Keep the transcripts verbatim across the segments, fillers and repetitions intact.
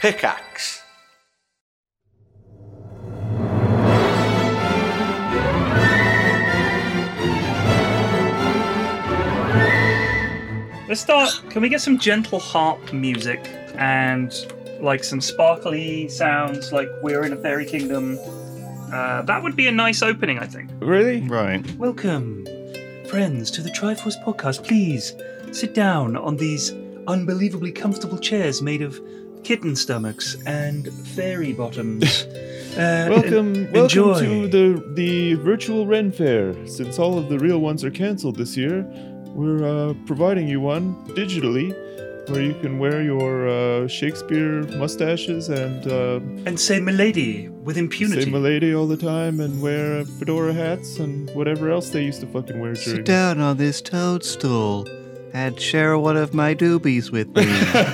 Pickaxe. Let's start. Can we get some gentle harp music and like some sparkly sounds like we're in a fairy kingdom? Uh, that would be a nice opening, I think. Really? Right. Welcome, friends, to the Triforce podcast. Please sit down on these unbelievably comfortable chairs made of kitten stomachs and fairy bottoms. Uh, welcome, en- welcome enjoy. to the the virtual Ren Fair. Since all of the real ones are canceled this year, we're uh, providing you one digitally, where you can wear your uh, Shakespeare mustaches and uh, and say "milady" with impunity. say "milady" all the time, and wear fedora hats and whatever else they used to fucking wear during. Sit down on this toadstool and share one of my doobies with me.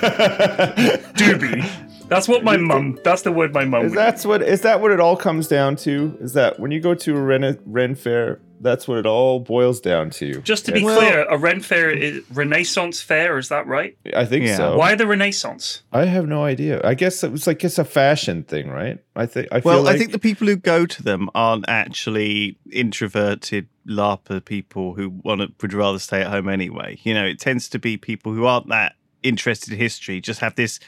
Doobie. That's what my mum. That's the word my mum. Is would that's what is that what it all comes down to? Is that when you go to a Ren, Ren Fair, that's what it all boils down to? Just to be Well- clear, a Ren Fair is Renaissance fair. Is that right? I think Yeah. so. Why the Renaissance? I have no idea. I guess it was like it's a fashion thing, right? I think. I feel Well, like I think the people who go to them aren't actually introverted LARPer people who want to, would rather stay at home anyway. You know, it tends to be people who aren't that interested in history, just have this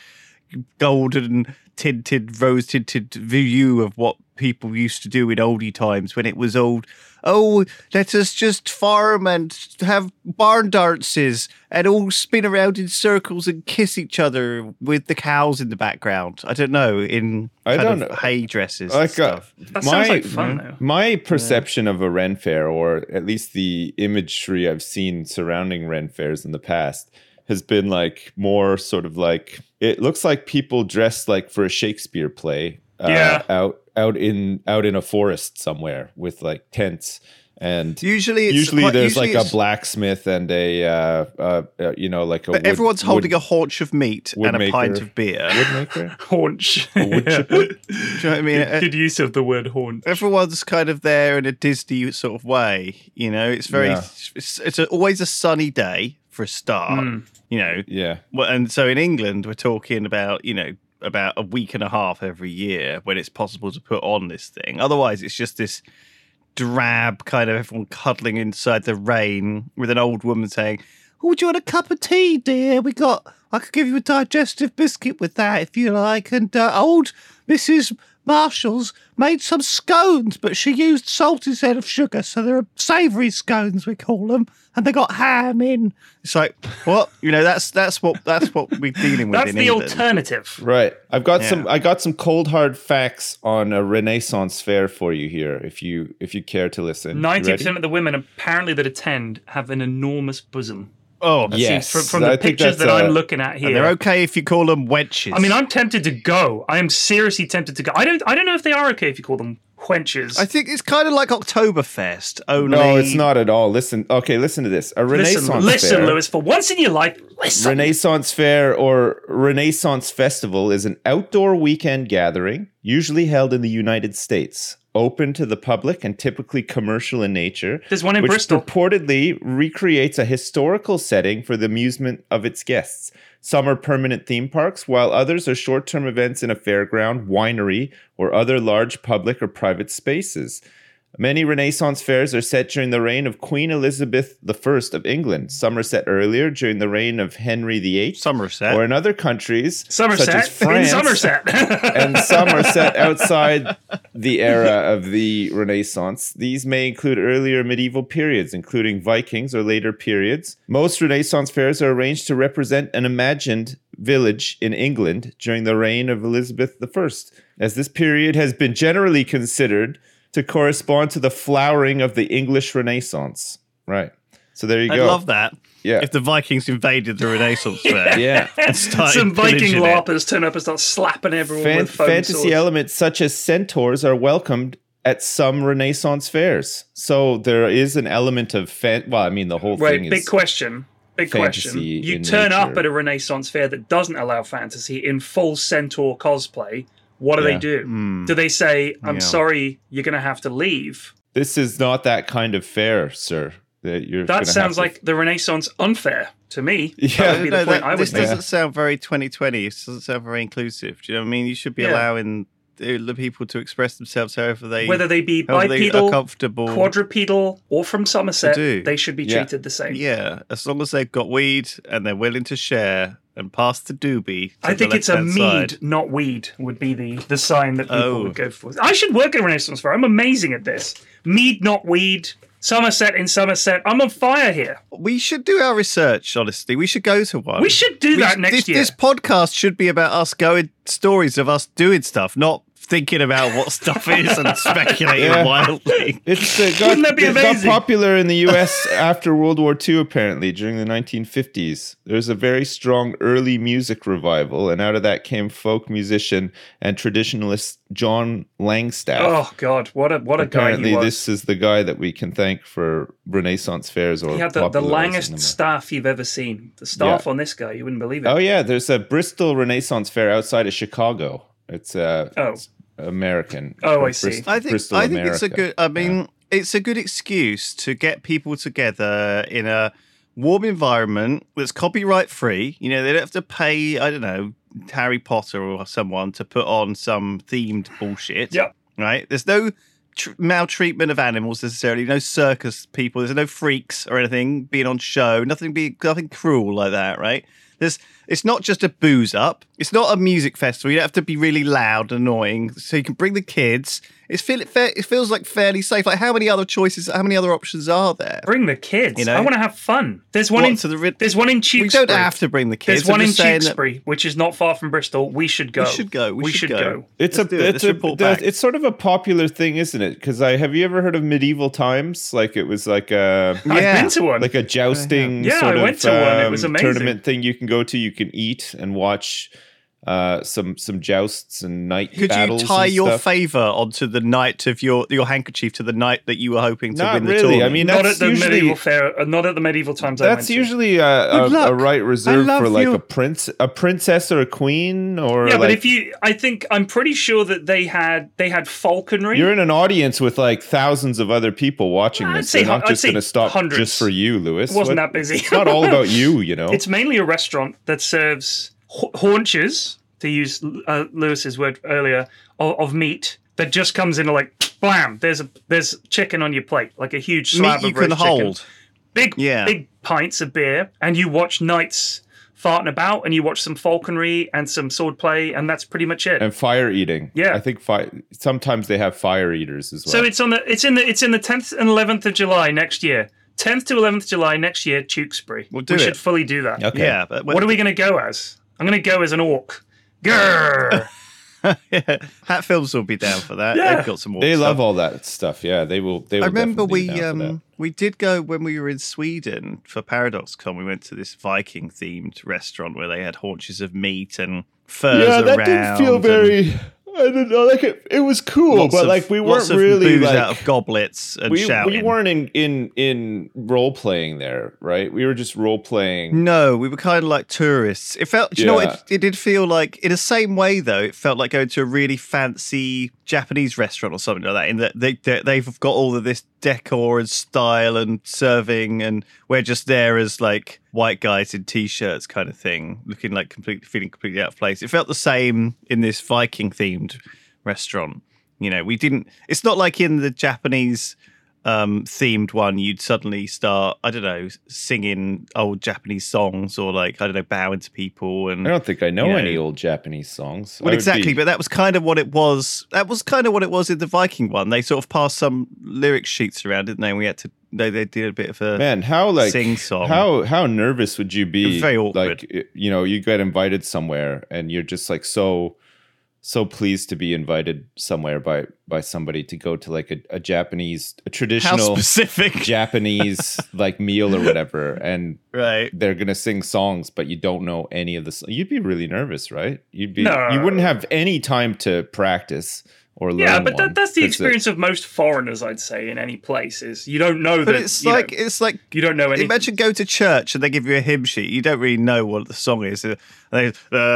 golden tinted, rose tinted view of what people used to do in oldie times when it was old. Oh, let us just farm and have barn dances and all spin around in circles and kiss each other with the cows in the background. I don't know, in I kind don't of know. hay dresses Like, and uh, stuff. That My- sounds like fun, though. my perception of a Ren Fair, or at least the imagery I've seen surrounding Ren Fairs in the past, has been like more sort of like it looks like people dressed like for a Shakespeare play. Uh, Yeah. out out in out in a forest somewhere with like tents. And Usually, it's usually quite- there's usually like a it's- blacksmith and a uh, uh, uh, you know like a But wood, everyone's holding wood, a haunch of meat and a woodmaker. pint of beer. woodmaker. Haunch. wood chipper? Do you know what I mean? Good use of the word haunch. Everyone's kind of there in a Disney sort of way. You know, it's very, Yeah. it's, it's a, always a sunny day for a start. Mm. You know, Yeah. well, and so in England, we're talking about, you know, about a week and a half every year when it's possible to put on this thing. Otherwise, it's just this drab kind of everyone cuddling inside the rain with an old woman saying, "Oh, would you want a cup of tea, dear? We got, I could give you a digestive biscuit with that if you like." And uh, old Missus Marshall's made some scones, but she used salt instead of sugar, so they're savoury scones, we call them, and they got ham in. It's like, what? You know, that's that's what that's what we're dealing with That's in the England. alternative. Right. I've got Yeah. some I got some cold hard facts on a Renaissance fair for you here if you if you care to listen. You Ninety ready? percent of the women apparently that attend have an enormous bosom. Oh, Yes. From, from I the think pictures that's, that I'm uh, looking at and here. they're okay if you call them wenches. I mean, I'm tempted to go. I am seriously tempted to go. I don't. I don't know if they are okay if you call them wenches. I think it's kind of like Oktoberfest. Only No, it's not at all. Listen. Okay, listen to this. A Renaissance listen, listen, fair. Lewis. For once in your life, listen. Renaissance Fair or Renaissance Festival is an outdoor weekend gathering, usually held in the United States, open to the public and typically commercial in nature. There's one in which Bristol. purportedly recreates a historical setting for the amusement of its guests. Some are permanent theme parks, while others are short-term events in a fairground, winery, or other large public or private spaces. Many Renaissance fairs are set during the reign of Queen Elizabeth the First of England. Some are set earlier during the reign of Henry the Eighth, Somerset. or in other countries Somerset. such as in France. Somerset. And some are set outside the era of the Renaissance. These may include earlier medieval periods, including Vikings or later periods. Most Renaissance fairs are arranged to represent an imagined village in England during the reign of Elizabeth the First, as this period has been generally considered to correspond to the flowering of the English Renaissance. Right. So there you I go. love that. Yeah. If the Vikings invaded the Renaissance fair. Yeah. And started Some Viking pillaging it. larpers turn up and start slapping everyone Fan- with foam fantasy swords. elements such as centaurs are welcomed at some Renaissance fairs. So there is an element of fan. Well, I mean, the whole Right, thing big is question. Big question. fantasy You in turn up nature. at a Renaissance fair that doesn't allow fantasy in full centaur cosplay. What do Yeah. they do? Hmm. Do they say, I'm Yeah. sorry, you're going to have to leave? This is not that kind of fair, sir. that you're. That gonna sounds have to- like the Renaissance unfair to me. Yeah. That would be the No, point that- I would this make. doesn't sound very twenty twenty. It doesn't sound very inclusive. Do you know what I mean? You should be Yeah. allowing the the people to express themselves however they Whether they be however they are bipedal, comfortable. quadrupedal, or from Somerset, do. they should be Yeah. treated the same. Yeah, as long as they've got weed and they're willing to share and pass the doobie. to I think the it's a left-hand mead, side. not weed, would be the, the sign that people Oh. would go for. I should work at a Renaissance fair. I'm amazing at this. Mead, not weed. Somerset in Somerset. I'm on fire here. We should do our research, honestly. We should go to one. We should do We that should- next this, year. This podcast should be about us going, stories of us doing stuff, not thinking about what stuff is and speculating Yeah. wildly. It's uh, got, Wouldn't that be it got amazing? popular in the U S after World War Two, apparently, during the nineteen fifties. There's a very strong early music revival, and out of that came folk musician and traditionalist John Langstaff. Oh God, what a what a guy Apparently, he was. this is the guy that we can thank for Renaissance fairs or He had the, the popularizing langest them. staff you've ever seen. The staff Yeah. on this guy, you wouldn't believe it. Oh yeah, there's a Bristol Renaissance fair outside of Chicago. It's uh, Oh. it's American. Oh, I Bris- see. I think Bristol, I think it's a America. good. I mean, it's a good excuse to get people together in a warm environment that's copyright free. You know, they don't have to pay. I don't know, Harry Potter or someone to put on some themed bullshit. Yep. Right. There's no tr- maltreatment of animals necessarily. No circus people. There's no freaks or anything being on show. Nothing be nothing cruel like that. Right. There's. It's not just a booze up. It's not a music festival. You don't have to be really loud and annoying. So you can bring the kids. It's feel, it, fe- it feels like fairly safe. Like how many other choices, how many other options are there? Bring the kids. You know? I want to have fun. There's one What, in to the ri- there's one in We Tewkesbury. don't have to bring the kids. There's one I'm in just saying that- Tewkesbury, which is not far from Bristol. We should go. We should go. We should go. It's Let's a do it. it's Let's a report the- back. it's sort of a popular thing, isn't it? Because I have you ever heard of medieval times? Like it was like a I've Yeah. been to one. like a jousting Yeah, sort I of went to one. It um, was amazing. tournament thing you can go to. You can eat and watch uh, some some jousts and night Could you battles. tie and your stuff. favour onto the night of your your handkerchief to the night that you were hoping to Not win the really. tournament? I mean, not that's at the usually medieval fair. Uh, not at the medieval times. I went that's to. usually a, a, Good luck. a right reserved love for like you. a prince, a princess or a queen, or Yeah, like, but if you, I think I'm pretty sure that they had they had falconry. you're in an audience with like thousands of other people watching I'd this. say They're not hu- I'd just say going to stop hundreds. just for you, Lewis. It wasn't What- that busy. It's not all about you, you know. It's mainly a restaurant that serves ha- haunches, to use uh, Lewis's word earlier, of, of meat that just comes in like blam. There's a there's chicken on your plate, like a huge slab Meat you of can roast chicken. hold. Big Yeah. big pints of beer, and you watch knights farting about, and you watch some falconry and some sword play, and that's pretty much it. and fire eating. Yeah. I think fi- sometimes they have fire eaters as well. So it's on the it's in the it's in the tenth and eleventh of July next year. tenth to eleventh July next year, Tewkesbury. We'll do we it. should fully do that. okay. Yeah, but What are we going to go as? I'm going to go as an orc. Grrr. yeah, Hat Films will be down for that. Yeah. They've got some more. They stuff. love all that stuff. Yeah, they will. They will I remember definitely be we down for that. um we did go when we were in Sweden for ParadoxCon. We went to this Viking themed restaurant where they had haunches of meat and furs Yeah, that around. didn't feel and very. I don't know. Like it, it was cool, lots but of- like we lots weren't of really booze like out of goblets and we, shouting. we weren't in in in role playing there, right? We were just role playing. No, we were kind of like tourists. It felt, do you know what? It, it did feel like, in the same way though, it felt like going to a really fancy Japanese restaurant or something like that. In that they, they they've got all of this decor and style and serving, and we're just there as like white guys in t-shirts, kind of thing, looking like completely feeling completely out of place. It felt the same in this Viking themed restaurant. You know, we didn't. It's not like in the Japanese um themed one you'd suddenly start, I don't know, singing old Japanese songs or like, I don't know, bowing to people. And I don't think I know you know. any old Japanese songs. I well, would exactly, be- but that was kind of what it was. That was kind of what it was in the Viking one. They sort of passed some lyric sheets around, didn't they? And we had to. They they did a bit of a Man, how like sing song. how how nervous would you be? Very awkward. Like i- you know, you get invited somewhere and you're just like so so pleased to be invited somewhere by by somebody to go to like a, a Japanese a how traditional specific, Japanese like meal or whatever, and right? they're gonna sing songs, but you don't know any of the. You'd be really nervous, right? You'd be. No. You wouldn't have any time to practice or learn Yeah, but one. that, that's the That's it. experience of most foreigners, I'd say, in any place. Is you don't know But that. it's you like know, it's like you don't know anything. imagine go to church and they give you a hymn sheet. You don't really know what the song is. Uh, They,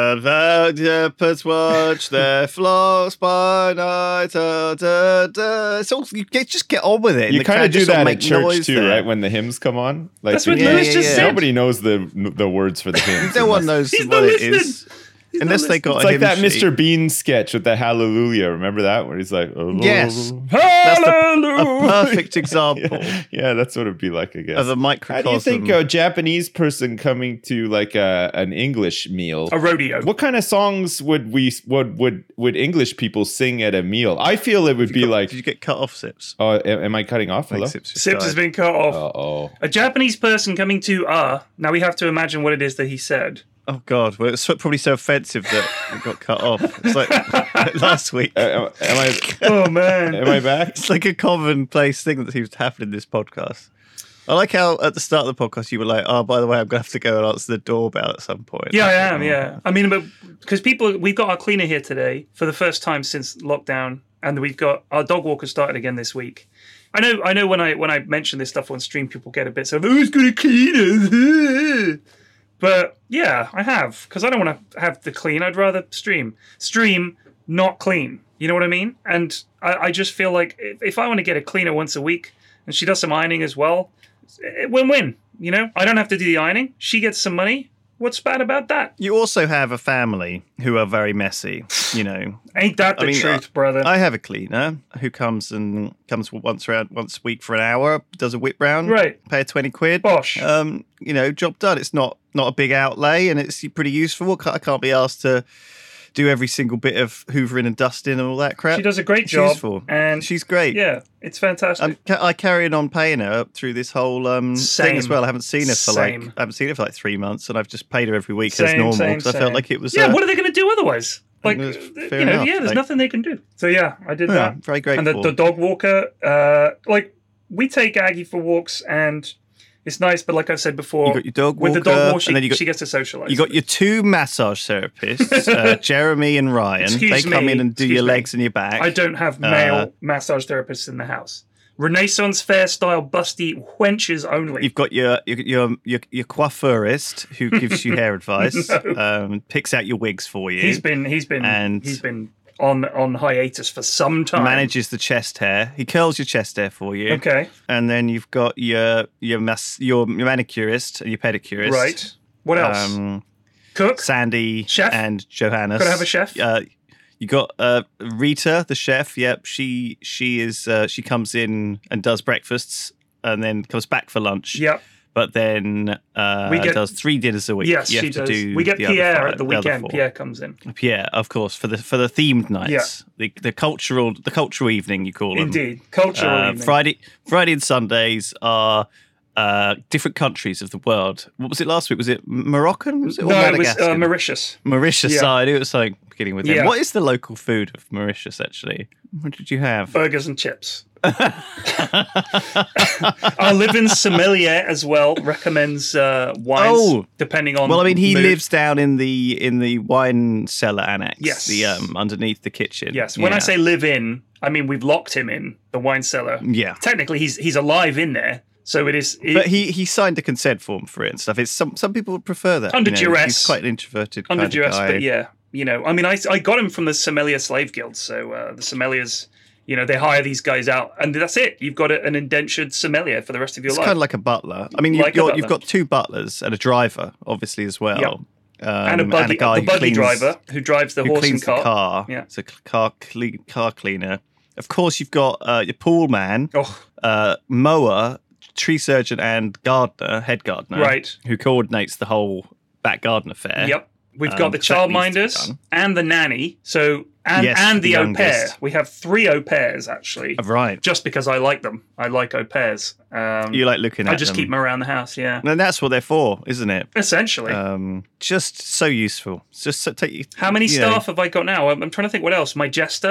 the shepherds watch their flocks by night. Da, da, da. It's all, you get, just get on with it. You The kind crowd of do just all that at make church noise too, there. right? When the hymns come on, like That's what the- Lewis yeah, just yeah. said. nobody knows the the words for the hymns. No one knows He's what not it listening. is. He's Unless not they got It's a like hymn that sheet. Mister Bean sketch with the Hallelujah. Remember that where he's like, oh, Yes. That's the, a perfect example yeah, yeah, that's what it'd be like, I guess. of a How microcosm. do you think a Japanese person coming to like a, an English meal? a rodeo. What kind of songs would we would would would English people sing at a meal? I feel it would be Got- like. Did you get cut off, Sips? Oh, am am I cutting off? I think Hello. Sips, just Sips has died. been cut off. Uh oh. A Japanese person coming to uh now we have to imagine what it is that he said. Oh God! Well, it's so- probably so offensive that it got cut off. It's like last week. Uh, am I Oh man. am I back? It's like a commonplace thing that seems to happen in this podcast. I like how at the start of the podcast you were like, "Oh, by the way, I'm going to have to go and answer the doorbell at some point." Yeah, I was like, am. "Oh." Yeah, I mean, but because people, we've got our cleaner here today for the first time since lockdown, and we've got our dog walker started again this week. I know, I know. When I when I mention this stuff on stream, people get a bit sort of, "Who's going to clean us?" But yeah, I have because I don't want to have the clean. I'd rather stream, stream, not clean. You know what I mean? And I, I just feel like if, if I want to get a cleaner once a week, and she does some ironing as well, eh, win-win. You know, I don't have to do the ironing. She gets some money. What's bad about that? You also have a family who are very messy. You know, Ain't that the I mean, truth, brother? I have a cleaner who comes and comes once around once a week for an hour, does a whip round, Right. Pay her twenty quid. Bosh. Um, you know, job done. It's not not a big outlay, and it's pretty useful. I can't be asked to do every single bit of hoovering and dusting and all that crap. She does a great It's job, useful. and She's great. yeah, it's fantastic. I'm, ca- I carried on paying her through this whole um, thing as Same. well. I haven't seen her for Same. like I haven't seen her for like three months, and I've just paid her every week as Same, normal same, because I felt same. like it was. yeah, uh, what are they going to do otherwise? Like, That's you fair know, enough. yeah, there's Like- nothing they can do. So yeah, I did yeah, that. very And grateful. the, the dog walker, uh, like we take Aggie for walks, and it's nice. But like I said before, You got your dog with the walker, dog walk, she, and then you got- she gets to socialize. You got your two massage therapists, uh, Jeremy and Ryan. Excuse they come me, in and do excuse your me. legs and your back. I don't have male Uh, massage therapists in the house. Renaissance fair style busty wenches only. You've got your your your your, your coiffurist who gives you hair advice, No. um, picks out your wigs for you, He's been he's been And- he's been on on hiatus for some time. manages the chest hair. He curls your chest hair for you. Okay, And then you've got your your mas- your, your manicurist and your pedicurist. right. What else? Um, Cook. Sandy Chef? and Johannes. Gotta have a chef? Uh, you got uh, Rita, the chef. Yep, she she is uh, she comes in and does breakfasts and then comes back for lunch. Yep. But then uh, We get- does three dinners a week. Yes, You she have to does. do We get the other Pierre five- at the other weekend. four. Pierre comes in. Pierre, of course, for the for the themed nights, the the cultural the cultural evening you call them. Indeed, cultural Uh, evening. Friday Friday and Sundays are uh, different countries of the world. What was it last week? Was it Moroccan? Was it or No, it was Madagascar? uh, Mauritius. Mauritius. Yeah. I knew it was something beginning with Yeah. them. What is the local food of Mauritius? Actually, what did you have? Burgers and chips. Our live-in sommelier as well recommends uh, wines Oh. depending on. Well, I mean, he mood. lives down in the in the wine cellar annex. Yes. the um underneath the kitchen. Yes, when I Yeah. say live in, I mean we've locked him in the wine cellar. yeah. Technically, he's he's alive in there, so it is. It, But he, he signed a consent form for it and stuff. It's some some people would prefer that Under you know, duress. He's quite an introverted under kind duress, of guy. but yeah, you know, I mean, I, I got him from the Sommelier Slave Guild, so uh, the sommeliers, you know, they hire these guys out, and that's it. You've got a, an indentured sommelier for the rest of your It's life, kind of like a butler. I mean, you, Like a you're, butler. you've got two butlers and a driver, obviously as well. Yep. Um, and a buggy, guy the who buggy cleans- driver who drives the who horse cleans and cart. the car. Yeah. It's a cl- car clean, car cleaner. Of course, you've got uh, your pool man, Oh, uh, mower, tree surgeon, and gardener, head gardener, Right. who coordinates the whole back garden affair. yep. We've Um, got the 'cause that needs to be childminders done. and the nanny. So and Yes, and the, the au pair. youngest. We have three au pairs actually. Oh, right. Just because I like them, I like au pairs. Um, You like looking at I just them. keep them around the house. Yeah, And that's what they're for, isn't it? essentially. Um, just so useful. It's just so, take you. How many you know, staff have I got now? I'm, I'm trying to think what else. My jester.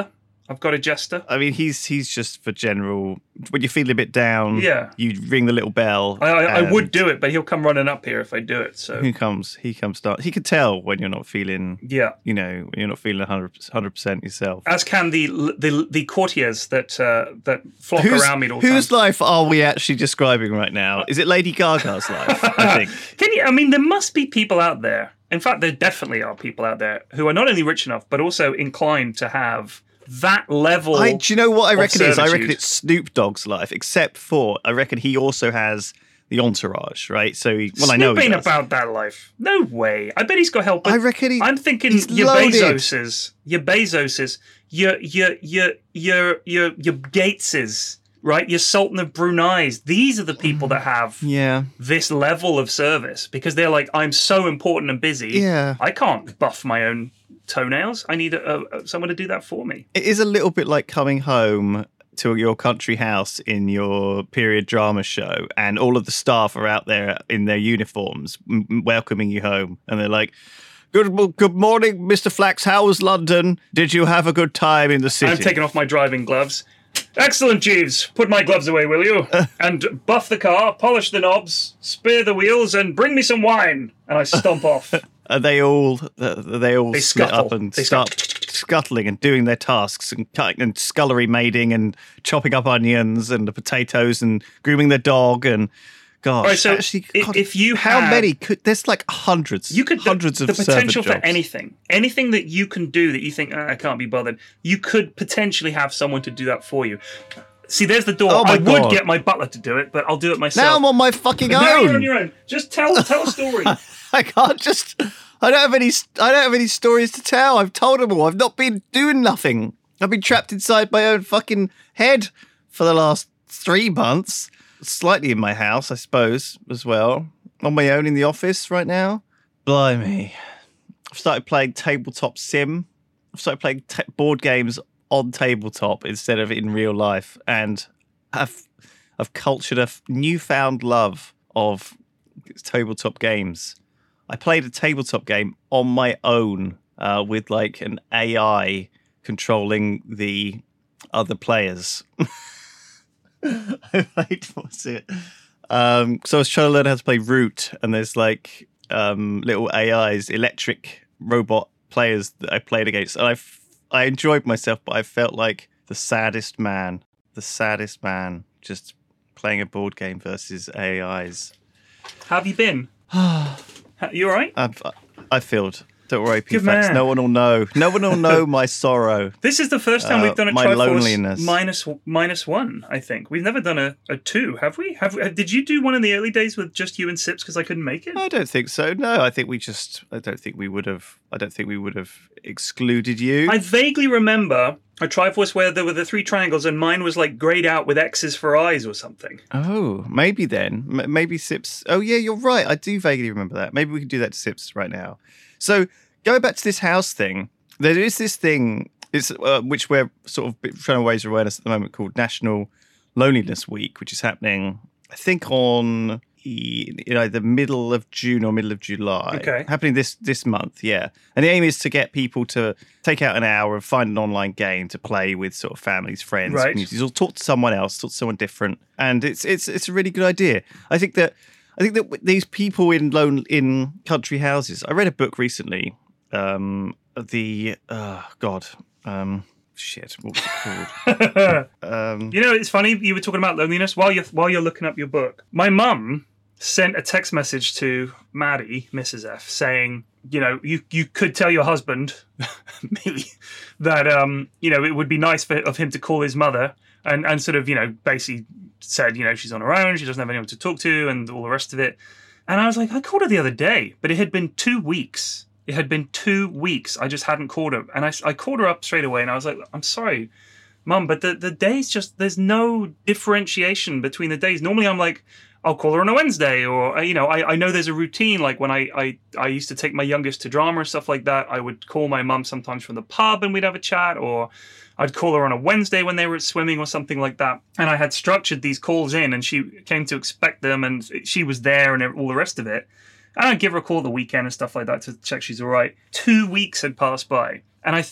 I've got a jester. I mean, he's he's just for general. When you're feeling a bit down, Yeah. you ring the little bell. I, I, I and would do it, but he'll come running up here if I do it. So He comes. He comes. Start. He can tell when you're not feeling. yeah. You know, when you're not feeling one hundred percent yourself. As can the the the courtiers that uh, that flock Whose, around me at all whose times. life are we actually describing right now? Is it Lady Gaga's life? I think. Can you? I mean, there must be people out there. In fact, there definitely are people out there who are not only rich enough, but also inclined to have that level. I, do you know what I of reckon it is? I reckon servitude. it's Snoop Dogg's life, except for I reckon he also has the entourage, right? So, he, well, I know Snoop he ain't does. about that life. No way. I bet he's got help. But I reckon he- I'm thinking he's your loaded. Bezoses, your Bezoses, your your your your your your Gateses, right? Your Sultan of Brunei's. These are the people that have Yeah, this level of service because they're like, I'm so important and busy. Yeah. I can't buff my own toenails. I need a, a, someone to do that for me. it is a little bit like coming home to your country house in your period drama show, and all of the staff are out there in their uniforms m- welcoming you home, and they're like, "Good, good morning, Mister Flax. How was London? Did you have a good time in the city?" I'm taking off my driving gloves. Excellent, Jeeves. Put my gloves away, will you? And buff the car, polish the knobs, spare the wheels, and bring me some wine. And I stomp off. Are they all? Are they all They split scuttle. up and They start scuttling and doing their tasks and cutting and scullery maiding and chopping up onions and the potatoes and grooming their dog and. Gosh, Right, so actually, i- God, if you how had- many could? There's like hundreds. You could hundreds the, of the potential servant for jobs. anything, anything that you can do that you think "Ah, I can't be bothered. You could potentially have someone to do that for you. See, there's the door. Oh my I would God. get my butler to do it, but I'll do it myself. Now I'm on my fucking Now own. you're on your own. Just tell tell a story. I can't just. I don't have any. I don't have any stories to tell. I've told them all. I've not been doing nothing. I've been trapped inside my own fucking head for the last three months. Slightly in my house, I suppose, as well. On my own in the office right now. Blimey. I've started playing tabletop sim. I've started playing t- board games on tabletop instead of in real life, and I've I've cultured a f- newfound love of tabletop games. I played a tabletop game on my own uh, with like an A I controlling the other players. I played, what's it? Um, so I was trying to learn how to play Root, and there's like um, little A Is, electric robot players that I played against, and I, f- I enjoyed myself, but I felt like the saddest man, the saddest man, just playing a board game versus A Is. How have you been? You all right? I've, I failed. Don't worry, P Good Fax. man. No one will know. No one will know my sorrow. This is the first time Uh, we've done a my Triforce loneliness. minus minus one. I think we've never done a, a two, have we? Have we, did you do one in the early days with just you and Sips because I couldn't make it? I don't think so. No, I think we just. I don't think we would have. I don't think we would have excluded you. I vaguely remember a Triforce where there were the three triangles and mine was like grayed out with X's for eyes or something. Oh, maybe then. M- maybe Sips. Oh, yeah, you're right. I do vaguely remember that. Maybe we can do that to Sips right now. So, going back to this house thing, there is this thing it's, uh, which we're sort of trying to raise awareness at the moment called National Loneliness Week, which is happening, I think, on you know, the middle of June or middle of July. Okay. Happening this this month, yeah. And the aim is to get people to take out an hour and find an online game to play with sort of families, friends, Right. communities, or talk to someone else, talk to someone different. And it's it's it's a really good idea. I think that I think that these people in lone in country houses. I read a book recently. Um, the oh God, um, shit, what's it called? um, You know, it's funny you were talking about loneliness while you're while you're looking up your book. My mum sent a text message to Maddie, Missus F, saying, you know, you you could tell your husband, me, that um, you know, it would be nice for of him to call his mother and and sort of, you know, basically said, you know, she's on her own, she doesn't have anyone to talk to, and all the rest of it. And I was like, I called her the other day, but it had been two weeks. It had been two weeks. I just hadn't called her, and I I called her up straight away, and I was like, I'm sorry, Mum, but the the days just there's no differentiation between the days. Normally, I'm like, I'll call her on a Wednesday, or you know, I, I know there's a routine. Like when I, I I used to take my youngest to drama and stuff like that, I would call my mum sometimes from the pub and we'd have a chat, or I'd call her on a Wednesday when they were at swimming or something like that. And I had structured these calls in, and she came to expect them, and she was there, and all the rest of it. And I'd give her a call the weekend and stuff like that to check she's all right. Two weeks had passed by, and I think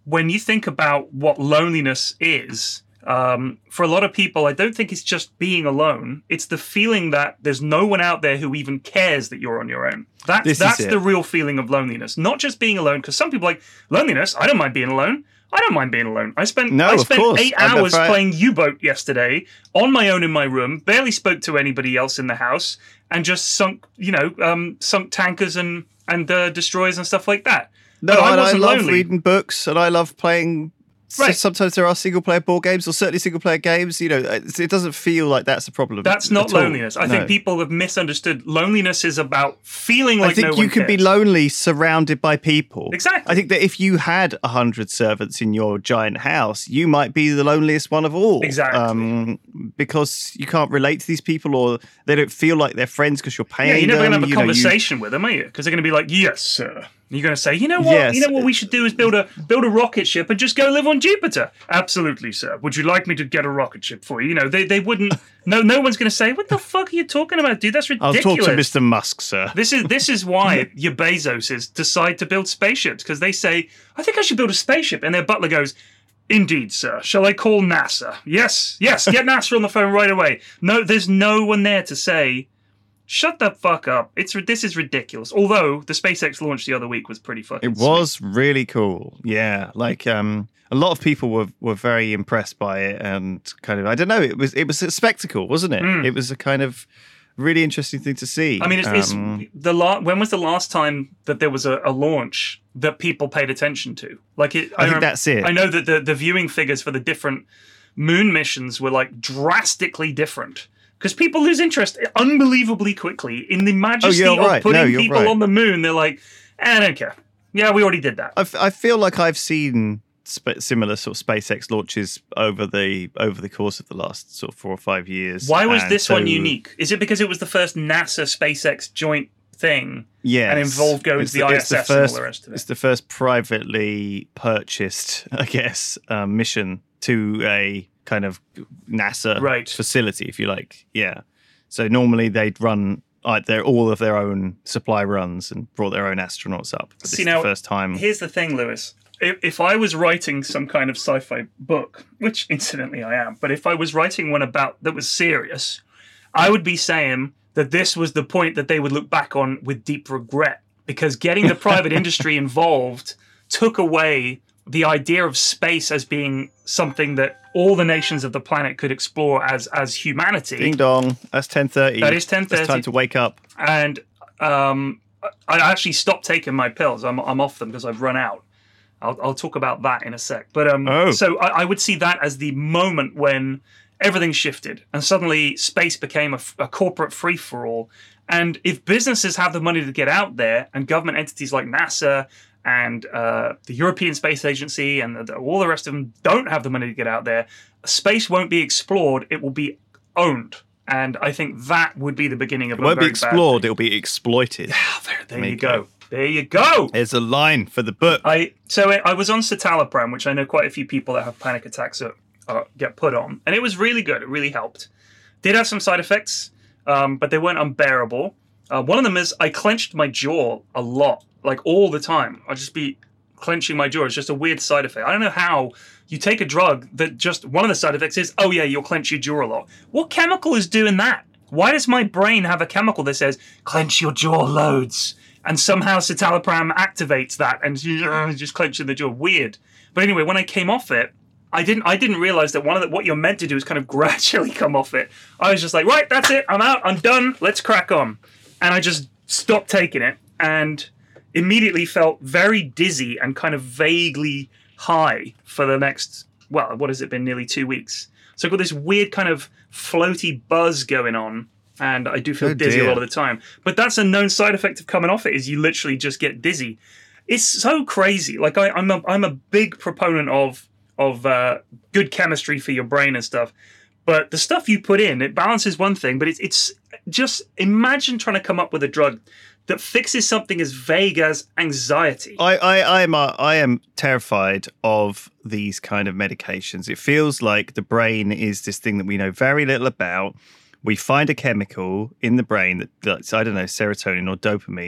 when you think about what loneliness is, um, for a lot of people, I don't think it's just being alone. It's the feeling that there's no one out there who even cares that you're on your own. That, This is that's it. the real feeling of loneliness, not just being alone. Because some people are like, loneliness, I don't mind being alone. I don't mind being alone. I spent No, I of spent course. eight I'm hours afraid- playing U-Boat yesterday on my own in my room, barely spoke to anybody else in the house, and just sunk, you know, um, sunk tankers and and uh, destroyers and stuff like that. No, But I and I wasn't love lonely. reading books, and I love playing. so Right. Sometimes there are single player board games, or certainly single player games. You know, it's- it doesn't feel like that's a problem. That's not at all. loneliness. I No. think people have misunderstood. Loneliness is about feeling like I think no you one can be cares. lonely surrounded by people. Exactly. I think that if you had a hundred servants in your giant house, you might be the loneliest one of all. Exactly. Um, because you can't relate to these people, or they don't feel like they're friends because you're paying Yeah, you're never them. going to have a you know, you- conversation with them, are you? Because they're going to be like, "Yes, sir." You're going to say, "You know what? Yes. You know what we should do is build a build a rocket ship and just go live on Jupiter." Absolutely, sir. Would you like me to get a rocket ship for you? You know, they they wouldn't. No, no one's going to say, "What the fuck are you talking about, dude? That's I'll ridiculous." talk to Mister Musk, sir. This is this is why your Bezoses decide to build spaceships, because they say, "I think I should build a spaceship," and their butler goes, "Indeed, sir. Shall I call NASA?" Yes, yes. Get NASA on the phone right away. No, there's no one there to say, "Shut the fuck up." It's this is ridiculous. Although the SpaceX launch the other week was pretty fucking. It was really cool. Yeah, like um, a lot of people were, were very impressed by it, and kind of I don't know. It was it was a spectacle, wasn't it? Mm. It was a kind of really interesting thing to see. I mean, it's, it's Um, the la- when was the last time that there was a, a launch that people paid attention to? Like, it, I think rem- that's it. I know that the, the viewing figures for the different moon missions were like drastically different because people lose interest unbelievably quickly in the majesty Oh, you're of right. putting No, you're people right. on the moon. They're like, "Eh, I don't care. Yeah, we already did that." I, f- I feel like I've seen sp- similar sort of SpaceX launches over the over the course of the last sort of four or five years. Why was And this one so- unique? Is it because it was the first NASA SpaceX joint thing Yes. and involved going It's to the, I it's S S first, and all the rest of It's it? the first privately purchased, I guess, um, mission to a kind of NASA Right. facility, if you like. Yeah. So normally they'd run like their all of their own supply runs and brought their own astronauts up. But this See, is now, the first time. Here's the thing, Lewis. If, if I was writing some kind of sci-fi book, which incidentally I am, but if I was writing one about that was serious, I would be saying that this was the point that they would look back on with deep regret, because getting the private industry involved took away the idea of space as being something that all the nations of the planet could explore as as humanity. Ding dong. That's ten thirty. That is ten thirty. It's time to wake up. And um, I actually stopped taking my pills. I'm I'm off them because I've run out. I'll I'll talk about that in a sec. But um, Oh. so I, I would see that as the moment when everything shifted and suddenly space became a, a corporate free for all. And if businesses have the money to get out there, and government entities like NASA and uh, the European Space Agency and the, all the rest of them don't have the money to get out there, space won't be explored. It will be owned. And I think that would be the beginning of It a won't be very bad explored, it'll be exploited. Ah, there, there There you you go. go. There you go. There's a line for the book. I so I I was on citalopram, which I know quite a few people that have panic attacks are, uh, get put on, and it was really good. It really helped. Did have some side effects, um, but they weren't unbearable. Uh, one of them is I clenched my jaw a lot, like all the time. I'd just be clenching my jaw. It's just a weird side effect. I don't know how you take a drug that just one of the side effects is, oh yeah, you'll clench your jaw a lot. What chemical is doing that? Why does my brain have a chemical that says clench your jaw loads? And somehow citalopram activates that and uh, just clenching the jaw. Weird. But anyway, when I came off it, I didn't I didn't realize that one of the, what you're meant to do is kind of gradually come off it. I was just like, right, that's it. I'm out. I'm done. Let's crack on. And I just stopped taking it and immediately felt very dizzy and kind of vaguely high for the next, well, what has it been? Nearly two weeks. So I've got this weird kind of floaty buzz going on. And I do feel Oh, dizzy a dear. lot of the time. But that's a known side effect of coming off it, is you literally just get dizzy. It's so crazy. Like I, I'm a I'm a big proponent of of uh, good chemistry for your brain and stuff. But the stuff you put in, it balances one thing, but it's it's just imagine trying to come up with a drug that fixes something as vague as anxiety. I, I, I am, uh, I am terrified of these kind of medications. It feels like the brain is this thing that we know very little about. We find a chemical in the brain that, that's, I don't know, serotonin or dopamine.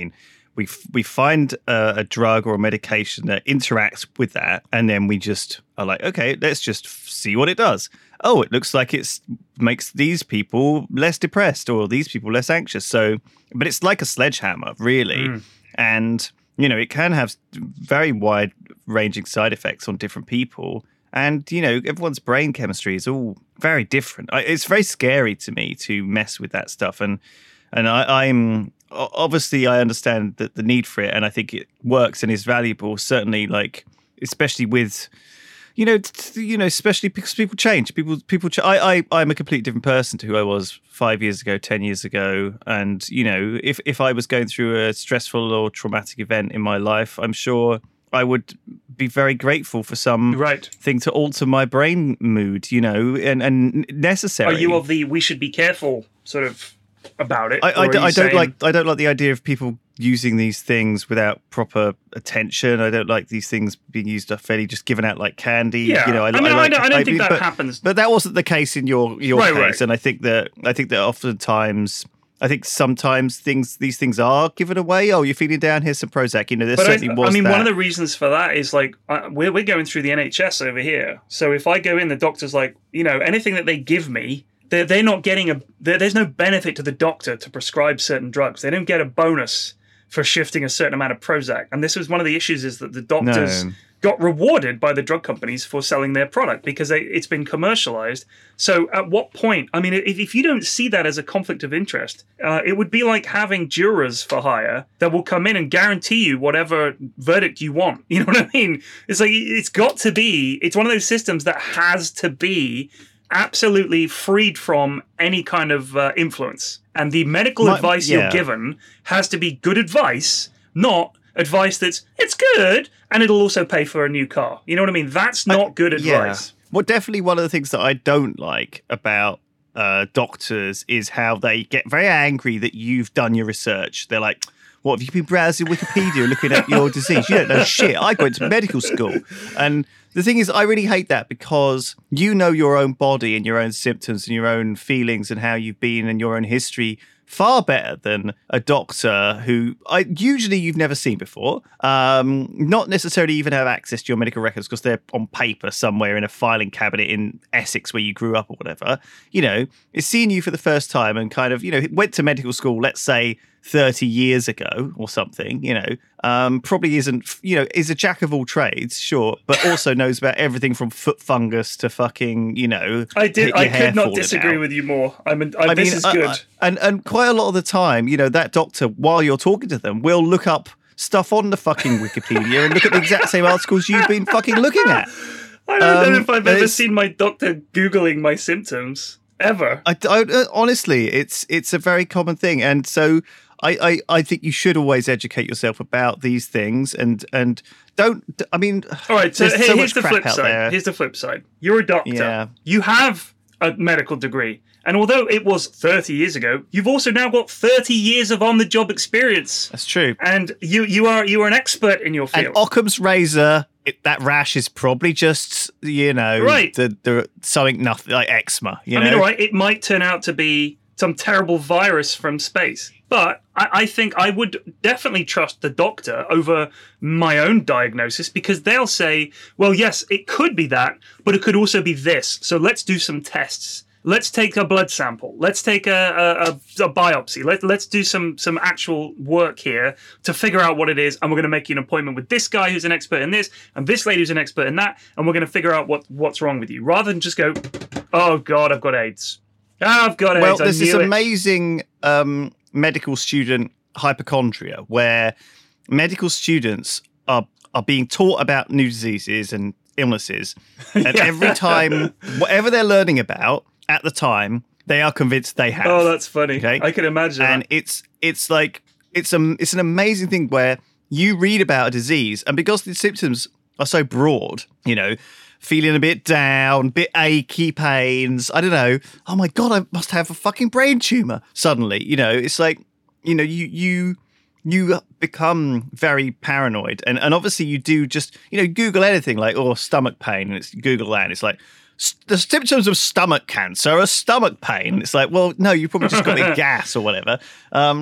we f- we find a, a drug or a medication that interacts with that, and then we just are like, okay, let's just f- see what it does. Oh, it looks like it's makes these people less depressed or these people less anxious. So, but it's like a sledgehammer, really, mm. and you know, it can have very wide-ranging side effects on different people. And, you know, everyone's brain chemistry is all very different. It's very scary to me to mess with that stuff. And and I, I'm obviously I understand that the need for it, and I think it works and is valuable. Certainly, like especially with, you know, t- you know, especially because people change. People people. Ch- I I I'm a completely different person to who I was five years ago, ten years ago. And you know, if if I was going through a stressful or traumatic event in my life, I'm sure I would be very grateful for some right. thing to alter my brain mood, you know, and, and necessary. Are you of the we should be careful sort of about it? I, I, I don't saying... like I don't like the idea of people using these things without proper attention. I don't like these things being used fairly just given out like candy. Yeah, you know, I, I mean, I, like I don't, to, I don't I, think that but, happens. But that wasn't the case in your your right, case, right. and I think that I think that oftentimes. I think sometimes things these things are given away. Oh, you're feeling down, here's some Prozac. You know, there but certainly I, was I mean, that. one of the reasons for that is like, uh, we're, we're going through the N H S over here. So if I go in, the doctor's like, you know, anything that they give me, they're, they're not getting a, there's no benefit to the doctor to prescribe certain drugs. They don't get a bonus for shifting a certain amount of Prozac. And this was one of the issues is that the doctors... No. got rewarded by the drug companies for selling their product because they, it's been commercialized. So at what point, I mean, if, if you don't see that as a conflict of interest, uh, it would be like having jurors for hire that will come in and guarantee you whatever verdict you want. You know what I mean? It's like, it's got to be, it's one of those systems that has to be absolutely freed from any kind of uh, influence. And the medical My, advice yeah. you're given has to be good advice, not advice that's it's good and it'll also pay for a new car. You know what I mean? That's not I, good advice. Yeah. Well, definitely one of the things that I don't like about uh, doctors is how they get very angry that you've done your research. They're like, what, have you been browsing Wikipedia looking at your disease? You don't know shit. I went to medical school. And the thing is, I really hate that because you know your own body and your own symptoms and your own feelings and how you've been and your own history far better than a doctor who I usually you've never seen before, um, not necessarily even have access to your medical records because they're on paper somewhere in a filing cabinet in Essex where you grew up or whatever. You know, is seeing you for the first time and kind of, you know, went to medical school, let's say thirty years ago or something, you know, um, probably isn't, you know, is a jack of all trades, sure, but also knows about everything from foot fungus to fucking, you know, I did. I could not disagree out. with you more. I'm. An, I, I this mean, is good. uh, and and quite a lot of the time, you know, that doctor, while you're talking to them, will look up stuff on the fucking Wikipedia and look at the exact same articles you've been fucking looking at. I don't um, know if I've ever it's, seen my doctor Googling my symptoms ever. I, I, honestly, it's it's a very common thing, and so. I, I, I think you should always educate yourself about these things and and don't I mean all right so, so here's the flip side there. here's the flip side you're a doctor, yeah. You have a medical degree, and although it was thirty years ago, you've also now got thirty years of on-the-job experience. That's true. And you you are you are an expert in your field. And Occam's razor, it, that rash is probably just, you know, right. the, the something nothing like eczema, you I know? mean, all right, it might turn out to be some terrible virus from space. But I, I think I would definitely trust the doctor over my own diagnosis because they'll say, well, yes, it could be that, but it could also be this. So let's do some tests. Let's take a blood sample. Let's take a, a, a biopsy. Let, let's do some some actual work here to figure out what it is. And we're going to make you an appointment with this guy who's an expert in this and this lady who's an expert in that. And we're going to figure out what, what's wrong with you rather than just go, oh, God, I've got AIDS. Oh, I've got AIDS. Well, I there's this knew it. amazing um, medical student hypochondria where medical students are are being taught about new diseases and illnesses. And Yeah. every time, whatever they're learning about at the time, they are convinced they have. Oh, that's funny. Okay? I can imagine. And that. it's it's like it's a it's an amazing thing where you read about a disease, and because the symptoms are so broad, you know, feeling a bit down, bit achy pains, I don't know. Oh my God, I must have a fucking brain tumor suddenly. You know, it's like, you know, you you you become very paranoid, and and obviously you do just, you know, Google anything like oh stomach pain, and it's Google that, and it's like. The symptoms of stomach cancer are stomach pain. It's like, well, no, you probably just got a gas or whatever. Um,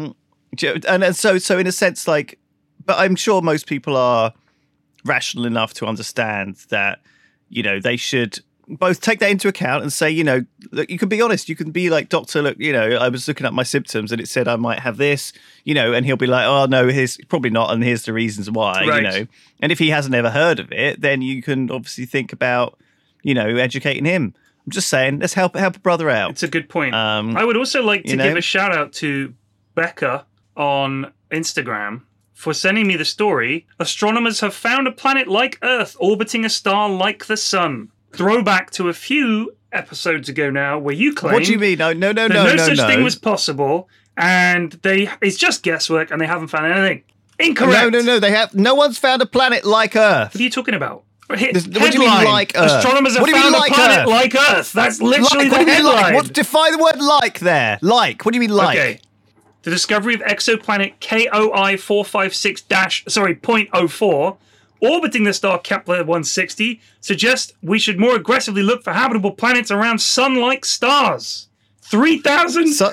And, and so, so in a sense, like, but I'm sure most people are rational enough to understand that, you know, they should both take that into account and say, you know, look, you can be honest. You can be like, doctor, look, you know, I was looking at my symptoms and it said I might have this, you know, and he'll be like, oh, no, here's probably not. And here's the reasons why, Right. you know. And if he hasn't ever heard of it, then you can obviously think about, you know, educating him. I'm just saying, let's help help a brother out. It's a good point. Um, I would also like to you know? give a shout out to Becca on Instagram for sending me the story. Astronomers have found a planet like Earth orbiting a star like the Sun. Throwback to a few episodes ago now, where you claim What do you mean? No, no, no, that no, no, no, such no. thing was possible, and they it's just guesswork, and they haven't found anything. Incorrect. No, no, no. They have. No one's found a planet like Earth. What are you talking about? He- There's- what do you mean headline, like Earth? Astronomers have What do you found mean a like planet Earth? like Earth. That's literally Like, what the do you mean headline. like? What, define the word like there. Like. What do you mean like? Okay. The discovery of exoplanet K O I four five six dash sorry point oh four orbiting the star Kepler one sixty suggests we should more aggressively look for habitable planets around sun-like stars. Three thousand. So,